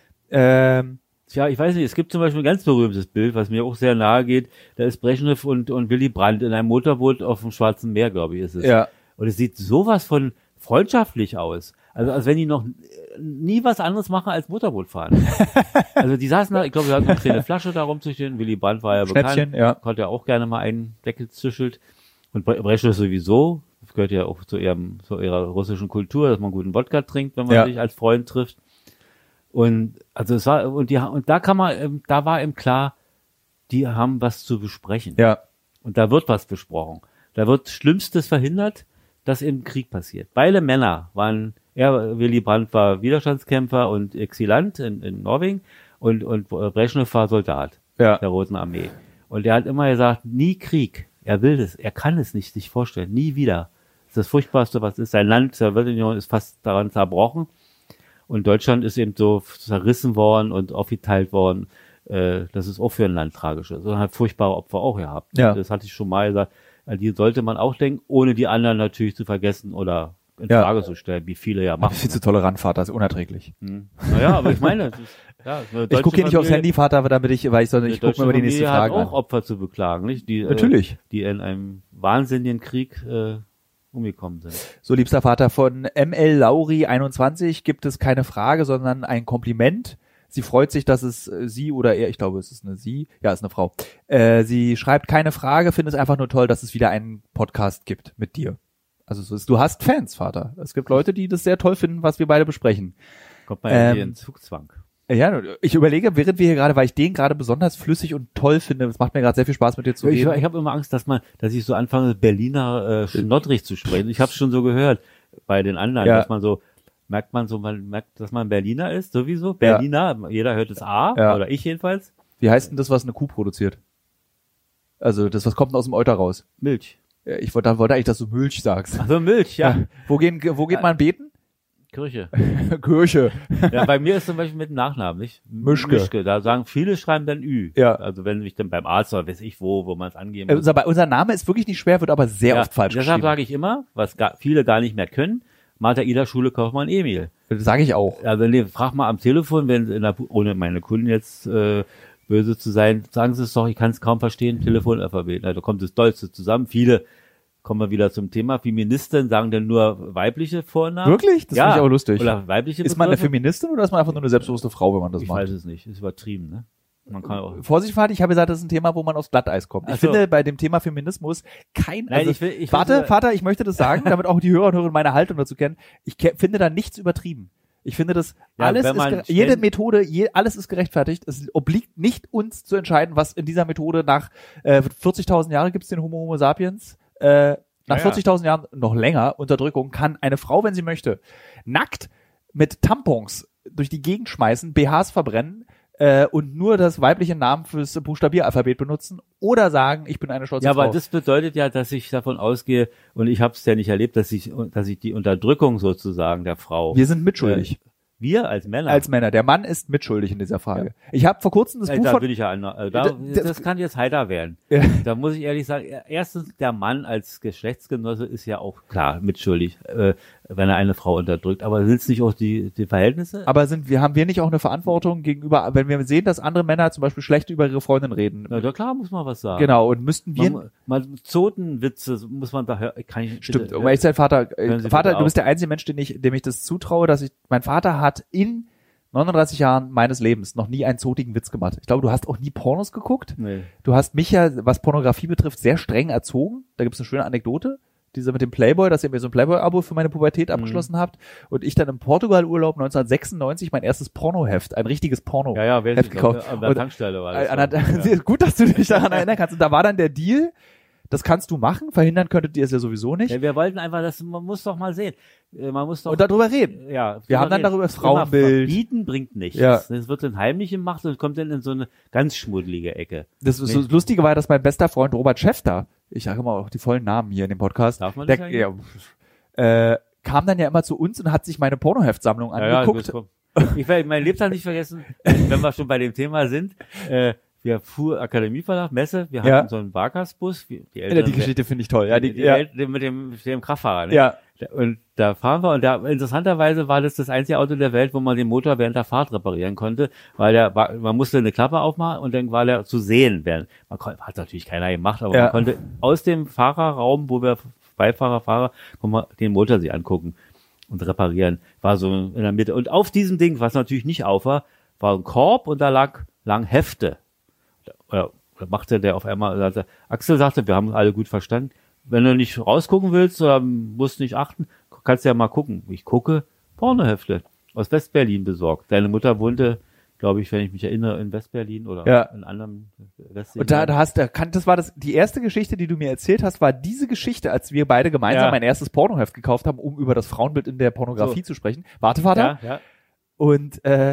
Ähm, Tja, ich weiß nicht, es gibt zum Beispiel ein ganz berühmtes Bild, was mir auch sehr nahe geht. Da ist Brezhnev und, und Willy Brandt in einem Motorboot auf dem Schwarzen Meer, glaube ich, ist es. Ja. Und es sieht sowas von freundschaftlich aus. Also als wenn die noch nie was anderes machen als Motorboot fahren. Also die saßen da, ich glaube, wir hatten eine kleine Flasche da rumzustehen. Willy Brandt war ja bekannt, ja. konnte ja auch gerne mal einen Deckel zischelt. Und Brezhnev sowieso, das gehört ja auch zu, ihrem, zu ihrer russischen Kultur, dass man guten Wodka trinkt, wenn man ja. sich als Freund trifft. Und also es war und die und da kann man, da war ihm klar, die haben was zu besprechen. Ja. Und da wird was besprochen. Da wird Schlimmstes verhindert, dass eben Krieg passiert. Beide Männer waren, er, Willy Brandt war Widerstandskämpfer und Exilant in, in Norwegen und und Brezhnev war Soldat ja. der Roten Armee. Und er hat immer gesagt, nie Krieg. Er will das, er kann es nicht sich vorstellen, nie wieder. Das ist das Furchtbarste, was ist. Sein Land, die Sowjetunion ist fast daran zerbrochen. Und Deutschland ist eben so zerrissen worden und aufgeteilt worden. Äh, das ist auch für ein Land tragisch. So hat furchtbare Opfer auch gehabt. Ja. Das hatte ich schon mal gesagt. Die sollte man auch denken, ohne die anderen natürlich zu vergessen oder in ja. Frage zu stellen, wie viele ja machen. Viel zu tolerant, Vater, ist unerträglich. Hm. Naja, aber ich meine, das ist, ja, ich gucke hier nicht aufs Handy, Vater, damit ich, weil ich sondern ich gucke mir mal die nächste Frage an. an. Hat auch Opfer zu beklagen, nicht? Die, natürlich. Äh, die in einem wahnsinnigen Krieg äh, umgekommen sind. So, liebster Vater, von M L Lauri einundzwanzig gibt es keine Frage, sondern ein Kompliment. Sie freut sich, dass es äh, sie oder er, ich glaube, es ist eine sie, ja, es ist eine Frau. Äh, sie schreibt keine Frage, findet es einfach nur toll, dass es wieder einen Podcast gibt mit dir. Also so ist, du hast Fans, Vater. Es gibt Leute, die das sehr toll finden, was wir beide besprechen. Kommt man ja ähm, hier in Zugzwang. Ja, ich überlege, während wir hier gerade, weil ich den gerade besonders flüssig und toll finde, es macht mir gerade sehr viel Spaß mit dir zu ich, reden. Ich habe immer Angst, dass man, dass ich so anfange, Berliner äh, schnoddrig zu sprechen. Ich habe es schon so gehört bei den anderen, ja. dass man so, merkt man so, man merkt, dass man Berliner ist, sowieso. Berliner, ja. Jeder hört das A, ja. oder ich jedenfalls. Wie heißt denn das, was eine Kuh produziert? Also das, was kommt denn aus dem Euter raus? Milch. Ich wollte, wollte eigentlich, dass du Milch sagst. Ach so, Milch, ja. ja. Wo gehen, wo geht man beten? Kirche. Kirche. Ja, bei mir ist zum Beispiel mit dem Nachnamen, nicht? Mischke. Mischke. Da sagen viele, schreiben dann Ü. Ja. Also wenn ich dann beim Arzt oder weiß ich wo, wo man es angeben muss. Unser, unser Name ist wirklich nicht schwer, wird aber sehr ja, oft falsch deshalb geschrieben. Deshalb sage ich immer, was gar, viele gar nicht mehr können, Martha Ida Schule Kaufmann Emil. Das sage ich auch. Also nee, frag mal am Telefon, wenn in der, ohne meine Kunden jetzt äh, böse zu sein, sagen Sie es doch, ich kann es kaum verstehen, Telefonalphabet. Da kommt das Dollste zusammen. Viele, kommen wir wieder zum Thema, Feministinnen sagen dann nur weibliche Vornamen. Wirklich? Das ja. finde ich aber lustig. Oder weibliche Ist man eine Feministin oder ist man einfach nur eine selbstbewusste Frau, wenn man das ich macht? Ich weiß es nicht, ist übertrieben, ne? Man kann auch Vorsicht, Vater, ich habe gesagt, das ist ein Thema, wo man aufs Glatteis kommt. Ich Ach so. finde bei dem Thema Feminismus kein... Nein, also, ich will, ich warte, will, Vater, ich möchte das sagen, damit auch die Hörer und Hörerinnen meine Haltung dazu kennen. Ich ke- finde da nichts übertrieben. Ich finde das, ja, alles ist, gere- jede Methode, je, alles ist gerechtfertigt. Es obliegt nicht uns zu entscheiden, was in dieser Methode nach äh, vierzigtausend Jahren gibt es den Homo Homo sapiens, äh, nach ja, vierzigtausend Jahren noch länger Unterdrückung kann eine Frau, wenn sie möchte, nackt mit Tampons durch die Gegend schmeißen, B Hs verbrennen, äh, und nur das weibliche Namen fürs Buchstabieralphabet benutzen oder sagen, ich bin eine stolze ja, Frau. Ja, aber das bedeutet ja, dass ich davon ausgehe, und ich habe es ja nicht erlebt, dass ich, dass ich die Unterdrückung sozusagen der Frau... Wir sind mitschuldig. Äh, wir als Männer? Als Männer. Der Mann ist mitschuldig in dieser Frage. Ja. Ich habe vor kurzem das ja, Buch da von... will ich ja, also da, das, das kann jetzt heiter werden. Ja. Da muss ich ehrlich sagen, erstens, der Mann als Geschlechtsgenosse ist ja auch klar mitschuldig, äh, wenn er eine Frau unterdrückt. Aber sind es nicht auch die, die Verhältnisse? Aber sind wir, haben wir nicht auch eine Verantwortung gegenüber, wenn wir sehen, dass andere Männer zum Beispiel schlecht über ihre Freundin reden? Na ja, klar, muss man was sagen. Genau, und müssten wir... Man, man, Zotenwitze muss man da hören. Kann ich, Stimmt, bitte, um ehrlich zu sein, Vater, äh, Vater, du auf. bist der einzige Mensch, den ich, dem ich das zutraue, dass ich, mein Vater hat in neununddreißig Jahren meines Lebens noch nie einen zotigen Witz gemacht. Ich glaube, du hast auch nie Pornos geguckt. Nee. Du hast mich ja, was Pornografie betrifft, sehr streng erzogen. Da gibt's eine schöne Anekdote. Diese mit dem Playboy, dass ihr mir so ein Playboy-Abo für meine Pubertät abgeschlossen mhm. habt. Und ich dann im Portugal-Urlaub neunzehnhundertsechsundneunzig mein erstes Pornoheft, ein richtiges Porno ja, ja, Heft gekauft. An der Tankstelle war das. An der, ja. Gut, dass du dich daran erinnern kannst. Und da war dann der Deal, das kannst du machen, verhindern könntet ihr es ja sowieso nicht. Ja, wir wollten einfach, das, man muss doch mal sehen. Man muss doch. Und darüber reden. Ja. Wir haben dann darüber das Frauenbild. Verbieten bringt nichts. Ja. Das wird dann heimlich gemacht und kommt dann in so eine ganz schmuddelige Ecke. Das, nee. das Lustige war, dass mein bester Freund Robert Schäfter, ich sage immer auch die vollen Namen hier in dem Podcast, Darf man das der, ja, äh, kam dann ja immer zu uns und hat sich meine Pornoheftsammlung ja, angeguckt. Ja, ich werde meinen Lebtag nicht vergessen, wenn wir schon bei dem Thema sind. Äh, Wir fuhren Akademieverlag, Messe, wir hatten ja. so einen Barkasbus. Die, Eltern, ja, die Geschichte finde ich toll. Ja, die, die, die ja. Eltern mit dem, mit dem Kraftfahrer. Ne? Ja. Und da fahren wir und da interessanterweise war das das einzige Auto der Welt, wo man den Motor während der Fahrt reparieren konnte, weil der war, man musste eine Klappe aufmachen und dann war der zu sehen. Während, man konnte, hat natürlich keiner gemacht, aber ja. man konnte aus dem Fahrerraum, wo wir Beifahrer, Fahrer, konnte man den Motor sich angucken und reparieren. War so in der Mitte. Und auf diesem Ding, was natürlich nicht auf war, war ein Korb und da lag, lagen Hefte. Oder, oder machte der auf einmal, sagte, Axel sagte, wir haben alle gut verstanden, wenn du nicht rausgucken willst oder musst nicht achten, kannst du ja mal gucken. Ich gucke, Pornohefte aus Westberlin besorgt. Deine Mutter wohnte, glaube ich, wenn ich mich erinnere, in Westberlin oder ja. in anderen Westberlin. Und da, da hast du, das war das, die erste Geschichte, die du mir erzählt hast, war diese Geschichte, als wir beide gemeinsam ja. mein erstes Pornoheft gekauft haben, um über das Frauenbild in der Pornografie so. zu sprechen. Warte, Vater. Ja, ja. Und, äh,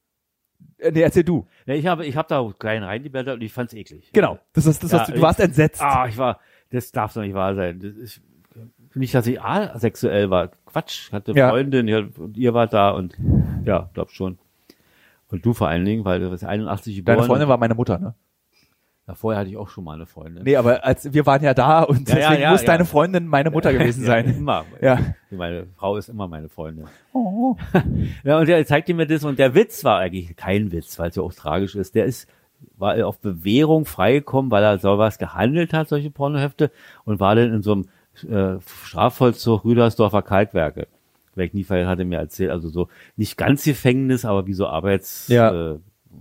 nee, erzähl du. Ja, ich habe, ich habe da klein reingeblättert und ich fand's eklig. Genau. Das ist, das ja, hast du, du warst entsetzt. Ah, ich war, das darf doch nicht wahr sein. Das ist, nicht, dass ich asexuell war. Quatsch. Ich hatte ja. Freundin, ja, und ihr wart da und, ja, glaub schon. Und du vor allen Dingen, weil du bist einundachtzig geboren. Deine Freundin war meine Mutter, ne? Ja, vorher hatte ich auch schon mal eine Freundin. Nee, aber als, wir waren ja da und ja, deswegen ja, ja, muss ja. deine Freundin meine Mutter gewesen sein. Ja, immer. Ja. Meine Frau ist immer meine Freundin. Oh. Ja, und der zeigte mir das und der Witz war eigentlich kein Witz, weil es ja auch tragisch ist. Der ist, war auf Bewährung freigekommen, weil er sowas gehandelt hat, solche Pornohefte, und war dann in so einem äh, Strafvollzug Rüdersdorfer Kalkwerke. Vielleicht nie hat er mir erzählt, also so nicht ganz Gefängnis, aber wie so Arbeits, ja. äh,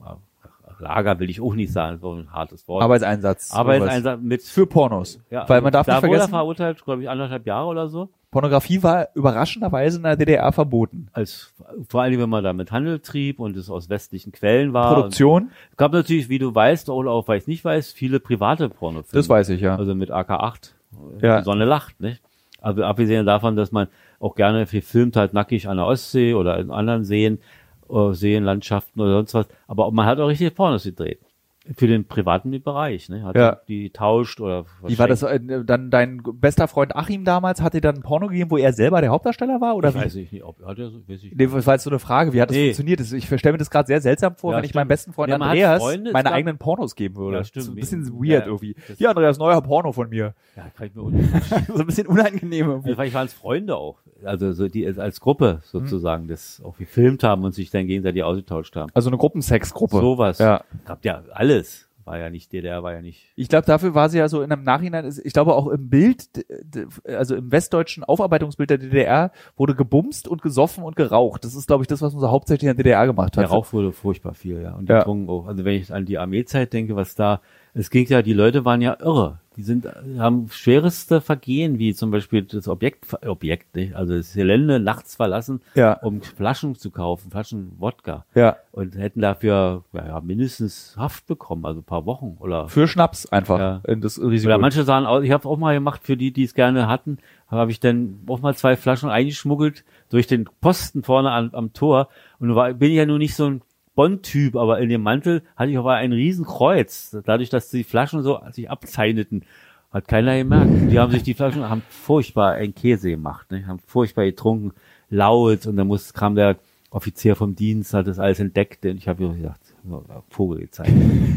Lager will ich auch nicht sagen, so ein hartes Wort. Arbeitseinsatz. Arbeitseinsatz mit für Pornos. Ja, weil man darf da nicht vergessen. Da wurde er verurteilt, glaube ich, anderthalb Jahre oder so. Pornografie war überraschenderweise in der D D R verboten. Als, vor allem, wenn man da mit Handel trieb und es aus westlichen Quellen war. Produktion. Es gab natürlich, wie du weißt, oder auch weil ich nicht weiß, viele private Pornofilme. Das weiß ich, ja. Also mit A K acht. Ja. Die Sonne lacht, nicht? Aber abgesehen davon, dass man auch gerne filmt halt nackig an der Ostsee oder in anderen Seen, äh, Seenlandschaften oder sonst was. Aber man hat auch richtige Pornos gedreht. Für den privaten Bereich, ne? Hat ja. die tauscht oder wie war das, äh, dann dein bester Freund Achim damals, hat dir dann ein Porno gegeben, wo er selber der Hauptdarsteller war? Oder ich wie? weiß ich nicht, ob hat er so, weiß ich nee, das war jetzt so eine Frage, wie hat das nee. funktioniert? Ich stelle mir das gerade sehr seltsam vor, ja, wenn ich meinem besten Freund ja, Andreas Freunde, meine eigenen Pornos geben würde. Ja, stimmt. So ein bisschen weird ja, irgendwie. Hier, Andreas, neuer Porno von mir. Ja, kann ich mir unangenehm. So ein bisschen unangenehm irgendwie. Ja, vielleicht waren es Freunde auch. Also so die als Gruppe sozusagen, mhm. das auch gefilmt haben und sich dann gegenseitig ausgetauscht haben. Also eine Gruppensexgruppe. Sowas. Ja. Gab ja alles. War ja nicht D D R, war ja nicht. Ich glaube, dafür war sie ja so in einem Nachhinein, ich glaube auch im Bild, also im westdeutschen Aufarbeitungsbild der D D R wurde gebumst und gesoffen und geraucht. Das ist, glaube ich, das, was man so hauptsächlich in der D D R gemacht hat. Der Rauch wurde furchtbar viel, ja. Und die ja. Drogen auch. Also wenn ich an die Armeezeit denke, was da, es ging ja, die Leute waren ja irre. Die sind, haben schwereste Vergehen, wie zum Beispiel das Objekt, Objekt, nicht? Also das Gelände nachts verlassen, ja. um Flaschen zu kaufen, Flaschen Wodka. Ja. Und hätten dafür, ja, ja, mindestens Haft bekommen, also ein paar Wochen oder. Für Schnaps einfach. Ja. In das Risiko. Oder manche sahen aus, ich habe auch mal gemacht, für die, die es gerne hatten, habe ich dann auch mal zwei Flaschen eingeschmuggelt durch den Posten vorne an, am Tor. Und da war, bin ich ja nur nicht so ein Bond-Typ, aber in dem Mantel hatte ich aber ein Riesenkreuz. Dadurch, dass die Flaschen so sich abzeichneten, hat keiner gemerkt. Die haben sich die Flaschen, haben furchtbar einen Käse gemacht, ne? Haben furchtbar getrunken, laut, und dann muss, kam der Offizier vom Dienst, hat das alles entdeckt, und ich habe mir gesagt, Vogel gezeigt.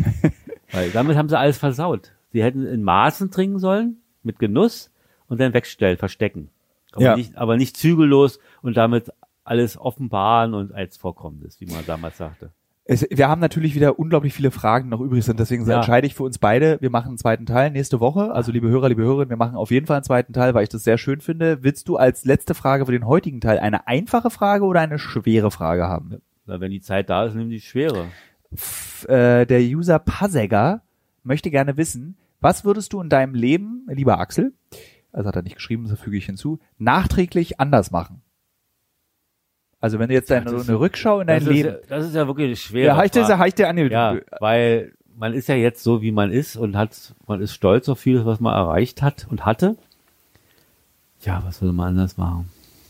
Weil damit haben sie alles versaut. Sie hätten in Maßen trinken sollen, mit Genuss, und dann wegstellen, verstecken. Aber, ja. nicht, aber nicht zügellos und damit alles offenbaren und als Vorkommendes, wie man damals sagte. Es, wir haben natürlich wieder unglaublich viele Fragen noch übrig sind, deswegen ja. entscheide ich für uns beide, wir machen einen zweiten Teil nächste Woche. Also liebe Hörer, liebe Hörerinnen, wir machen auf jeden Fall einen zweiten Teil, weil ich das sehr schön finde. Willst du als letzte Frage für den heutigen Teil eine einfache Frage oder eine schwere Frage haben? Weil wenn die Zeit da ist, nimm die Schwere. F- äh, der User Pasegger möchte gerne wissen, was würdest du in deinem Leben, lieber Axel, also hat er nicht geschrieben, das füge ich hinzu, nachträglich anders machen? Also wenn du jetzt deine, Ja, das- eine Rückschau in dein Das ist, Leben... ja, das ist ja wirklich eine schwere Ja, heißt Frage. der, heißt der an Ja, weil man ist ja jetzt so, wie man ist und hat, man ist stolz auf vieles, was man erreicht hat und hatte. Ja, was würde man anders machen?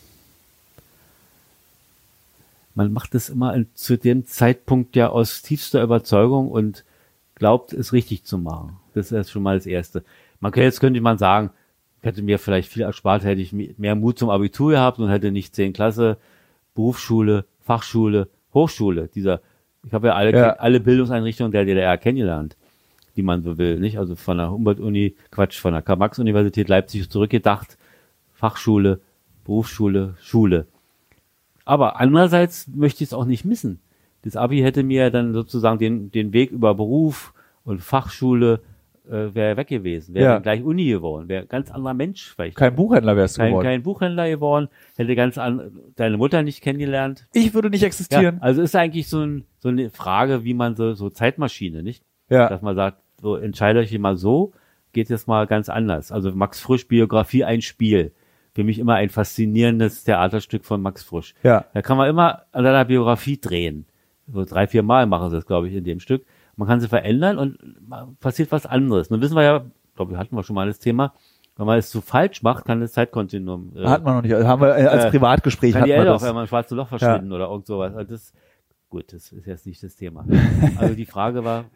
Man macht es immer in, zu dem Zeitpunkt ja aus tiefster Überzeugung und glaubt, es richtig zu machen. Das ist schon mal das Erste. Man könnte, jetzt könnte man sagen, hätte mir vielleicht viel erspart, hätte ich mehr Mut zum Abitur gehabt und hätte nicht zehn Klasse, Berufsschule, Fachschule, Hochschule, dieser, ich habe ja alle, Ja. alle Bildungseinrichtungen der D D R kennengelernt, die man so will, nicht? Also von der Humboldt-Uni, Quatsch, von der Karl-Marx-Universität Leipzig zurückgedacht, Fachschule, Berufsschule, Schule. Aber andererseits möchte ich es auch nicht missen. Das Abi hätte mir dann sozusagen den, den Weg über Beruf und Fachschule äh, wäre weg gewesen, wäre Ja. dann gleich Uni geworden, wäre ein ganz anderer Mensch vielleicht. kein Buchhändler wärst du Kein, geworden. kein Buchhändler geworden, hätte ganz an, deine Mutter nicht kennengelernt. Ich würde nicht Ja, existieren. also ist eigentlich so, ein, so eine Frage, wie man so, so Zeitmaschine, nicht? Ja. Dass man sagt, so entscheide euch mal so, geht jetzt mal ganz anders. Also Max Frisch Biografie, ein Spiel. Für mich immer ein faszinierendes Theaterstück von Max Frisch. Ja. Da kann man immer an seiner Biografie drehen. So drei, vier Mal machen sie das, glaube ich, in dem Stück. Man kann sie verändern und passiert was anderes. Nun wissen wir ja, glaube ich, hatten wir schon mal das Thema, wenn man es so falsch macht, kann das Zeitkontinuum. Äh, Hat man noch nicht. Also haben wir äh, als Äh, Privatgespräch kann hat die man Erde das. auf einmal ein schwarzes Loch verschwinden oder irgend sowas. Also das, gut, das ist jetzt nicht das Thema. Also die Frage war,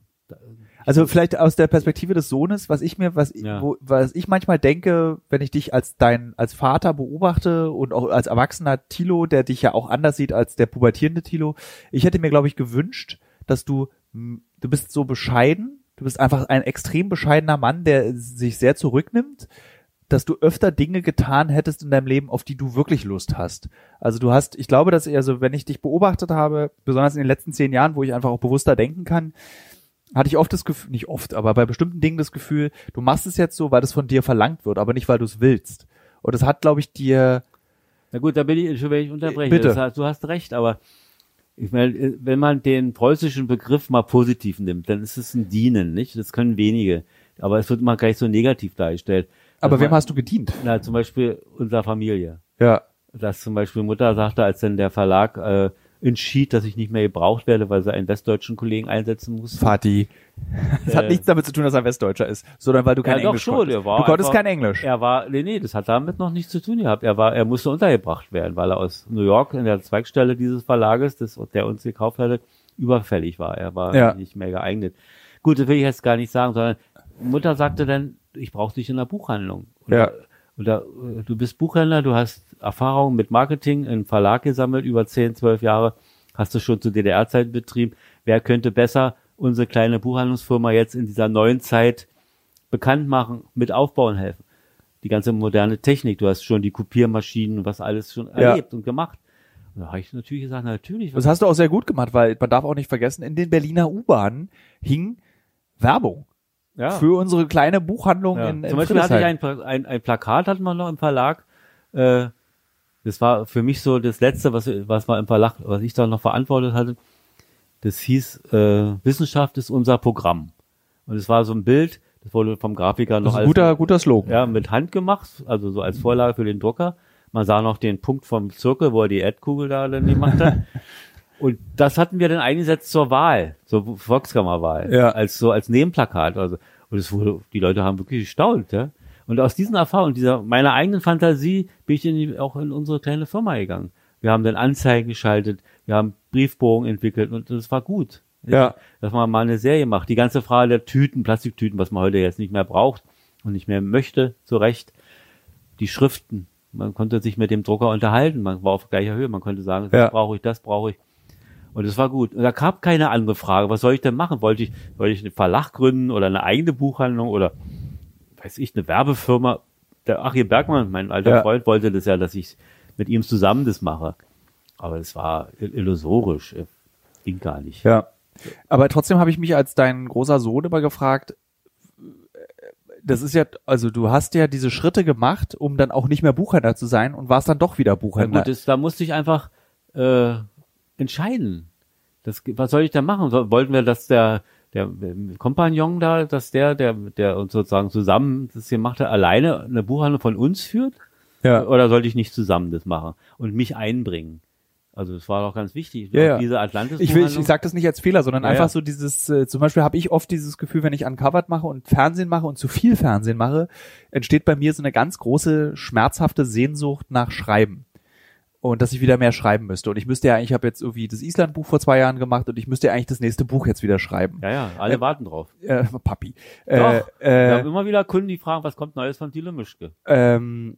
Also vielleicht aus der Perspektive des Sohnes, was ich mir, was, Ja. wo, was ich manchmal denke, wenn ich dich als dein, als Vater beobachte und auch als erwachsener Thilo, der dich ja auch anders sieht als der pubertierende Thilo, ich hätte mir, glaube ich, gewünscht, dass du, m, du bist so bescheiden, du bist einfach ein extrem bescheidener Mann, der sich sehr zurücknimmt, dass du öfter Dinge getan hättest in deinem Leben, auf die du wirklich Lust hast. Also du hast, ich glaube, dass eher so, wenn ich dich beobachtet habe, besonders in den letzten zehn Jahren, wo ich einfach auch bewusster denken kann, hatte ich oft das Gefühl, nicht oft, aber bei bestimmten Dingen das Gefühl, du machst es jetzt so, weil das von dir verlangt wird, aber nicht, weil du es willst. Und das hat, glaube ich, dir... na gut, da bin ich, schon wenn ich unterbreche. Bitte. Das heißt, du hast recht, aber ich meine, wenn man den preußischen Begriff mal positiv nimmt, dann ist es ein Dienen, nicht? Das können wenige. Aber es wird immer gleich so negativ dargestellt. Aber Dass wem man- hast du gedient? Na, zum Beispiel unserer Familie. Ja. Dass zum Beispiel Mutter sagte, als dann der Verlag äh, entschied, dass ich nicht mehr gebraucht werde, weil sie einen westdeutschen Kollegen einsetzen muss. Vati. Das hat Äh, nichts damit zu tun, dass er Westdeutscher ist, sondern weil du kein Ja, doch Englisch schon, konntest. er war Du konntest einfach- kein Englisch. Er war, nee, nee, das hat damit noch nichts zu tun gehabt. Er war, er musste untergebracht werden, weil er aus New York in der Zweigstelle dieses Verlages, das, der uns gekauft hatte, überfällig war. Er war Ja. nicht mehr geeignet. Gut, das will ich jetzt gar nicht sagen, sondern Mutter sagte dann, ich brauche dich in der Buchhandlung. Und Ja. da, und da, äh, du bist Buchhändler, du hast Erfahrung mit Marketing im Verlag gesammelt, über zehn, zwölf Jahre, hast du schon zu D D R-Zeiten betrieben. Wer könnte besser unsere kleine Buchhandlungsfirma jetzt in dieser neuen Zeit bekannt machen, mit aufbauen helfen? Die ganze moderne Technik, du hast schon die Kopiermaschinen, was alles schon Ja. erlebt und gemacht. Und da habe ich natürlich gesagt, natürlich. Das hast du auch sehr gut gemacht, weil man darf auch nicht vergessen, in den Berliner U-Bahnen hing Werbung ja. für unsere kleine Buchhandlung Ja. in, in Zum Beispiel hatte ich Friedrichshain. ein, ein, ein Plakat, hatten wir noch im Verlag. Äh, das war für mich so das Letzte, was, was wir im Verlag, was ich da noch verantwortet hatte. Das hieß, äh, Wissenschaft ist unser Programm. Und es war so ein Bild, das wurde vom Grafiker noch Das ist ein als, guter, guter Slogan. ja, mit Hand gemacht, also so als Vorlage für den Drucker. Man sah noch den Punkt vom Zirkel, wo er die Erdkugel da dann gemacht hat. Und das hatten wir dann eingesetzt zur Wahl, zur Volkskammerwahl, Ja. als so als Nebenplakat. Also und es wurde, die Leute haben wirklich gestaunt, ja. Und aus diesen Erfahrungen, dieser meiner eigenen Fantasie, bin ich in die, auch in unsere kleine Firma gegangen. Wir haben dann Anzeigen geschaltet, wir haben Briefbogen entwickelt und das war gut. Ja. Dass man mal eine Serie macht. Die ganze Frage der Tüten, Plastiktüten, was man heute jetzt nicht mehr braucht und nicht mehr möchte, zu Recht. Die Schriften. Man konnte sich mit dem Drucker unterhalten, man war auf gleicher Höhe, man konnte sagen, das Ja. brauche ich, das brauche ich. Und es war gut. Und da gab keine andere Frage. Was soll ich denn machen? Wollte ich, wollte ich einen Verlag gründen oder eine eigene Buchhandlung oder, weiß ich, eine Werbefirma? Der Achim Bergmann, mein alter Ja. Freund, wollte das ja, dass ich mit ihm zusammen das mache. Aber es war illusorisch. Ging gar nicht. Ja. Aber trotzdem habe ich mich als dein großer Sohn immer gefragt, das ist ja, also du hast ja diese Schritte gemacht, um dann auch nicht mehr Buchhändler zu sein und warst dann doch wieder Ja, Buchhändler. gut, das, da musste ich einfach, äh, entscheiden. Das, was soll ich da machen? So, wollten wir, dass der, der Kompagnon da, dass der, der, der uns sozusagen zusammen das hier macht, alleine eine Buchhandlung von uns führt? Ja. Oder sollte ich nicht zusammen das machen und mich einbringen? Also das war doch ganz wichtig. Ja, ja. Diese Atlantis. Ich will, ich, ich sage das nicht als Fehler, sondern ja, einfach ja. so dieses, äh, zum Beispiel habe ich oft dieses Gefühl, wenn ich Uncovered mache und Fernsehen mache und zu viel Fernsehen mache, entsteht bei mir so eine ganz große, schmerzhafte Sehnsucht nach Schreiben. Und dass ich wieder mehr schreiben müsste. Und ich müsste ja eigentlich, ich habe jetzt irgendwie das Island-Buch vor zwei Jahren gemacht und ich müsste ja eigentlich das nächste Buch jetzt wieder schreiben. Ja, ja, alle äh, warten drauf. Äh, Papi. Doch, äh, äh, wir haben immer wieder Kunden, die fragen, was kommt Neues von Thilo Mischke? Ähm,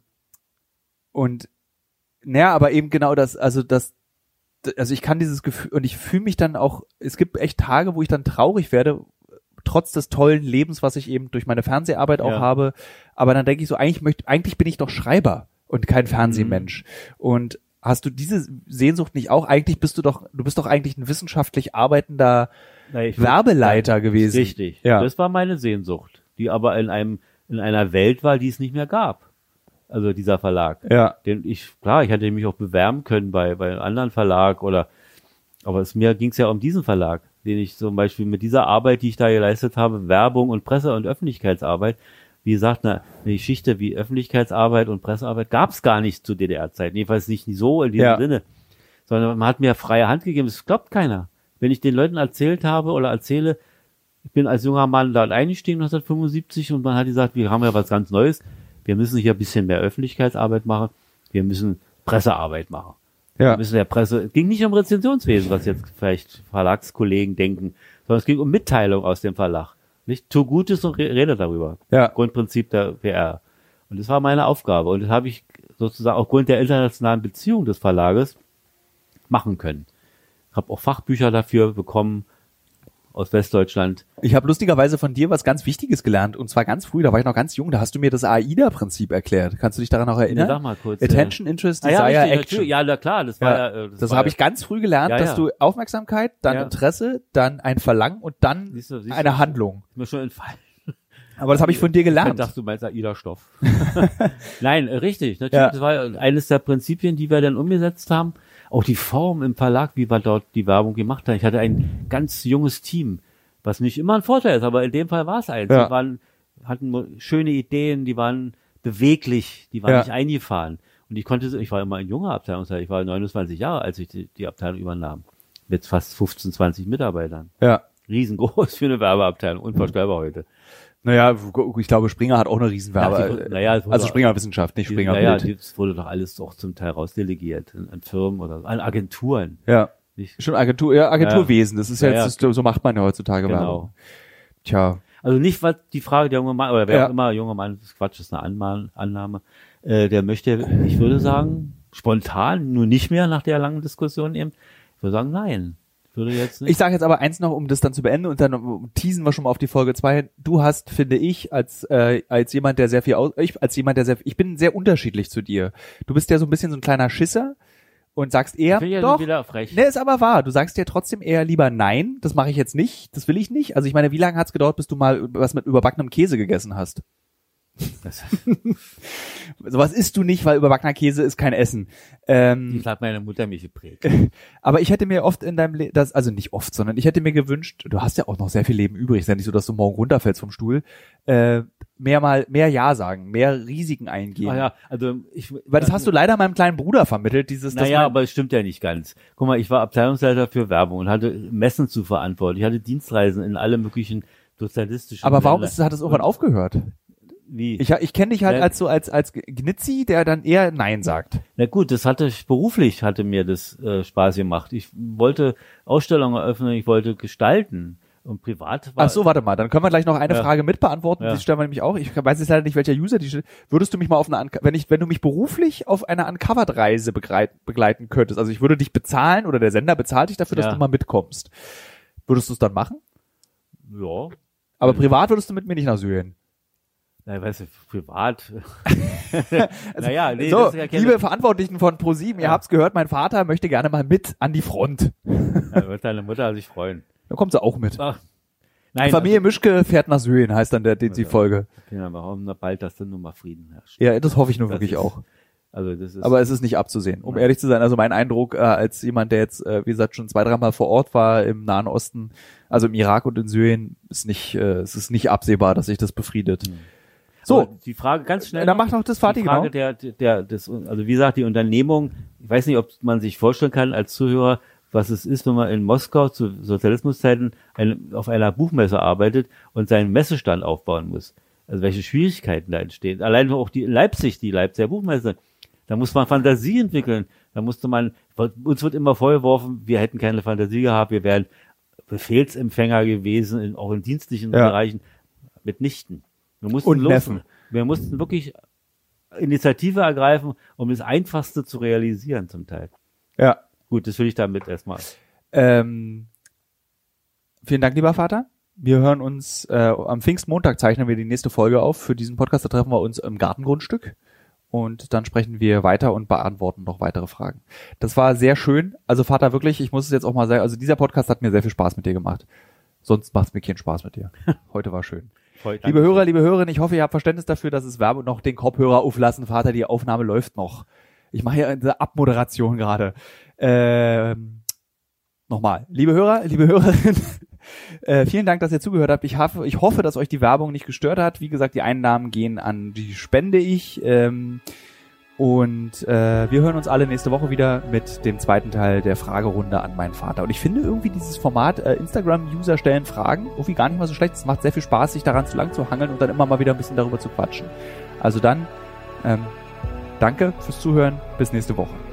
und naja, aber eben genau das, also das, also ich kann dieses Gefühl, und ich fühle mich dann auch, es gibt echt Tage, wo ich dann traurig werde, trotz des tollen Lebens, was ich eben durch meine Fernseharbeit auch ja. habe, aber dann denke ich so, eigentlich möchte, eigentlich bin ich doch Schreiber und kein Fernsehmensch. Mhm. Und hast du diese Sehnsucht nicht auch? Eigentlich bist du doch, du bist doch eigentlich ein wissenschaftlich arbeitender Na, ich Werbeleiter find, gewesen. Richtig. Ja. Das war meine Sehnsucht, die aber in einem, in einer Welt war, die es nicht mehr gab. Also dieser Verlag. Ja. Den ich, klar, ich hätte mich auch bewerben können bei, bei einem anderen Verlag oder, aber es mir ging es ja um diesen Verlag, den ich zum Beispiel mit dieser Arbeit, die ich da geleistet habe, Werbung und Presse- und Öffentlichkeitsarbeit, wie gesagt, eine, eine Geschichte wie Öffentlichkeitsarbeit und Pressearbeit gab es gar nicht zu D D R-Zeiten. Jedenfalls nicht so in diesem ja. Sinne. Sondern man hat mir freie Hand gegeben. Das glaubt keiner. Wenn ich den Leuten erzählt habe oder erzähle, ich bin als junger Mann dort eingestiegen neunzehnhundertfünfundsiebzig und man hat gesagt, wir haben ja was ganz Neues. Wir müssen hier ein bisschen mehr Öffentlichkeitsarbeit machen. Wir müssen Pressearbeit machen. Ja. Wir müssen der Presse, es ging nicht um Rezensionswesen, was jetzt vielleicht Verlagskollegen denken, sondern es ging um Mitteilung aus dem Verlag. Nicht? Tu Gutes und rede darüber. Ja. Grundprinzip der P R. Und das war meine Aufgabe. Und das habe ich sozusagen aufgrund der internationalen Beziehung des Verlages machen können. Ich habe auch Fachbücher dafür bekommen aus Westdeutschland. Ich habe lustigerweise von dir was ganz Wichtiges gelernt und zwar ganz früh, da war ich noch ganz jung, da hast du mir das AIDA-Prinzip erklärt. Kannst du dich daran noch erinnern? Ja, sag mal kurz. Attention, äh, Interest, ah, ja, Desire, richtig, Action. Ja, na klar, das war ja... ja ja das das war habe ja, ich ganz früh gelernt, ja, dass ja. du Aufmerksamkeit, dann ja. Interesse, dann ein Verlangen und dann siehst du, siehst eine du, Handlung. Ist mir schon entfallen. Aber das habe ich von dir gelernt. Ich dachte, du meinst AIDA-Stoff. Nein, richtig. Natürlich, Ja. das war eines der Prinzipien, die wir dann umgesetzt haben. Auch die Form im Verlag, wie wir dort die Werbung gemacht haben. Ich hatte ein ganz junges Team, was nicht immer ein Vorteil ist, aber in dem Fall war es eins. Ja. Die waren, hatten schöne Ideen, die waren beweglich, die waren Ja. nicht eingefahren. Und ich konnte, ich war immer ein junger Abteilungsleiter, ich war neunundzwanzig Jahre, als ich die, die Abteilung übernahm. Mit fast fünfzehn, zwanzig Mitarbeitern. Ja. Riesengroß für eine Werbeabteilung, unvorstellbar heute. Naja, ich glaube, Springer hat auch eine Riesenwerbe. Ja, die- naja, es wurde- also Springer Wissenschaft, nicht Springer Naja, Bild. das wurde doch alles auch zum Teil rausdelegiert an, an Firmen oder an Agenturen. Ja. Nicht? Schon Agentur, ja, Agenturwesen. Das ist ja, Ja, jetzt, das, so macht man ja heutzutage Genau. Werbung. Tja. Also nicht, was die Frage der junge Mann, oder wer Ja. auch immer, junger Mann, das ist Quatsch, das ist eine Anma- Annahme, äh, der möchte, ich würde sagen, spontan, nur nicht mehr nach der langen Diskussion eben, ich würde sagen, nein. Ich würde jetzt nicht. Ich sage jetzt aber eins noch, um das dann zu beenden und dann teasen wir schon mal auf die Folge zwei. Du hast, finde ich, als äh, als jemand, der sehr viel aus, ich als jemand, der sehr, ich bin sehr unterschiedlich zu dir. Du bist ja so ein bisschen so ein kleiner Schisser und sagst eher, Ich bin ja doch, wieder frech. ne, ist aber wahr. Du sagst dir trotzdem eher lieber nein. Das mache ich jetzt nicht. Das will ich nicht. Also ich meine, wie lange hat's gedauert, bis du mal was mit überbackenem Käse gegessen hast? Das, Sowas isst du nicht, weil überbackener Käse ist kein Essen. Ähm, das hat meine Mutter mich geprägt. Aber ich hätte mir oft in deinem Leben, das, also nicht oft, sondern ich hätte mir gewünscht, du hast ja auch noch sehr viel Leben übrig, ist ja nicht so, dass du morgen runterfällst vom Stuhl, äh, mehr mal, mehr Ja sagen, mehr Risiken eingehen. Ah ja, also ich, Weil das hast du leider meinem kleinen Bruder vermittelt, dieses, dass Naja, man- aber es stimmt ja nicht ganz. Guck mal, ich war Abteilungsleiter für Werbung und hatte Messen zu verantworten. Ich hatte Dienstreisen in alle möglichen sozialistischen aber warum Länder. ist, hat es irgendwann aufgehört? Wie? Ich, ich kenne dich halt Ja. als so, als, als Gnitzi, der dann eher Nein sagt. Na gut, das hatte ich beruflich, hatte mir das äh, Spaß gemacht. Ich wollte Ausstellungen eröffnen, ich wollte gestalten. Und privat war... Ach so, warte mal, dann können wir gleich noch eine Ja. Frage mitbeantworten. Ja. Die stellen wir nämlich auch. Ich weiß jetzt leider nicht, welcher User die stellt. Würdest du mich mal auf eine, Unco- wenn ich, wenn du mich beruflich auf einer Uncovered-Reise begreit, begleiten könntest, also ich würde dich bezahlen oder der Sender bezahlt dich dafür, dass Ja. du mal mitkommst. Würdest du es dann machen? Ja. Aber privat würdest du mit mir nicht nach Syrien. Na, weißt du, privat... naja, nee, so, das ist ja keine... liebe Verantwortlichen von ProSieben, ihr Ja. habt's gehört, mein Vater möchte gerne mal mit an die Front. Da wird deine Mutter sich freuen. Da kommt sie auch mit. Ach, nein, Familie Mischke fährt nach Syrien, heißt dann der, die, die Ja. Folge. Also, ja, wir hoffen na bald, dass dann nur mal Frieden herrscht. Ja, das hoffe ich nur Das wirklich ist- auch. Also das ist aber es ist nicht abzusehen, um ehrlich zu sein. Also mein Eindruck äh, als jemand, der jetzt, äh, wie gesagt, schon zwei, dreimal vor Ort war im Nahen Osten, also im Irak und in Syrien, ist nicht, äh, es ist nicht absehbar, dass sich das befriedet. Mhm. So, aber die Frage ganz schnell. Dann mach noch das Fati, die Frage genau. der, der, des, also wie gesagt, die Unternehmung, ich weiß nicht, ob man sich vorstellen kann als Zuhörer, was es ist, wenn man in Moskau zu Sozialismuszeiten eine, auf einer Buchmesse arbeitet und seinen Messestand aufbauen muss. Also welche Schwierigkeiten da entstehen. Allein auch die in Leipzig, die Leipziger Buchmesse, da muss man Fantasie entwickeln. Da musste man, uns wird immer vorgeworfen, wir hätten keine Fantasie gehabt, wir wären Befehlsempfänger gewesen, in, auch in dienstlichen ja. Bereichen. Mitnichten. Wir mussten und los, Neffen. Wir mussten wirklich Initiative ergreifen, um das Einfachste zu realisieren zum Teil. Ja. Gut, das will ich damit erstmal. Ähm, vielen Dank, lieber Vater. Wir hören uns, äh, am Pfingstmontag zeichnen wir die nächste Folge auf. Für diesen Podcast, da treffen wir uns im Gartengrundstück. Und dann sprechen wir weiter und beantworten noch weitere Fragen. Das war sehr schön. Also Vater, wirklich, ich muss es jetzt auch mal sagen, also dieser Podcast hat mir sehr viel Spaß mit dir gemacht. Sonst macht es mir keinen Spaß mit dir. Heute war schön. Voll, liebe Hörer, liebe Hörerinnen, ich hoffe, ihr habt Verständnis dafür, dass es Werbung noch den Kopfhörer auflassen. Vater, die Aufnahme läuft noch. Ich mache hier eine Abmoderation gerade. Ähm, nochmal. Liebe Hörer, liebe Hörerinnen, äh, vielen Dank, dass ihr zugehört habt. Ich hoffe, ich hoffe, dass euch die Werbung nicht gestört hat. Wie gesagt, die Einnahmen gehen an die Spende ich. Ähm, und äh, wir hören uns alle nächste Woche wieder mit dem zweiten Teil der Fragerunde an meinen Vater. Und ich finde irgendwie dieses Format äh, Instagram-User stellen Fragen irgendwie gar nicht mal so schlecht. Es macht sehr viel Spaß, sich daran zu lang zu hangeln und dann immer mal wieder ein bisschen darüber zu quatschen. Also dann, ähm, danke fürs Zuhören. Bis nächste Woche.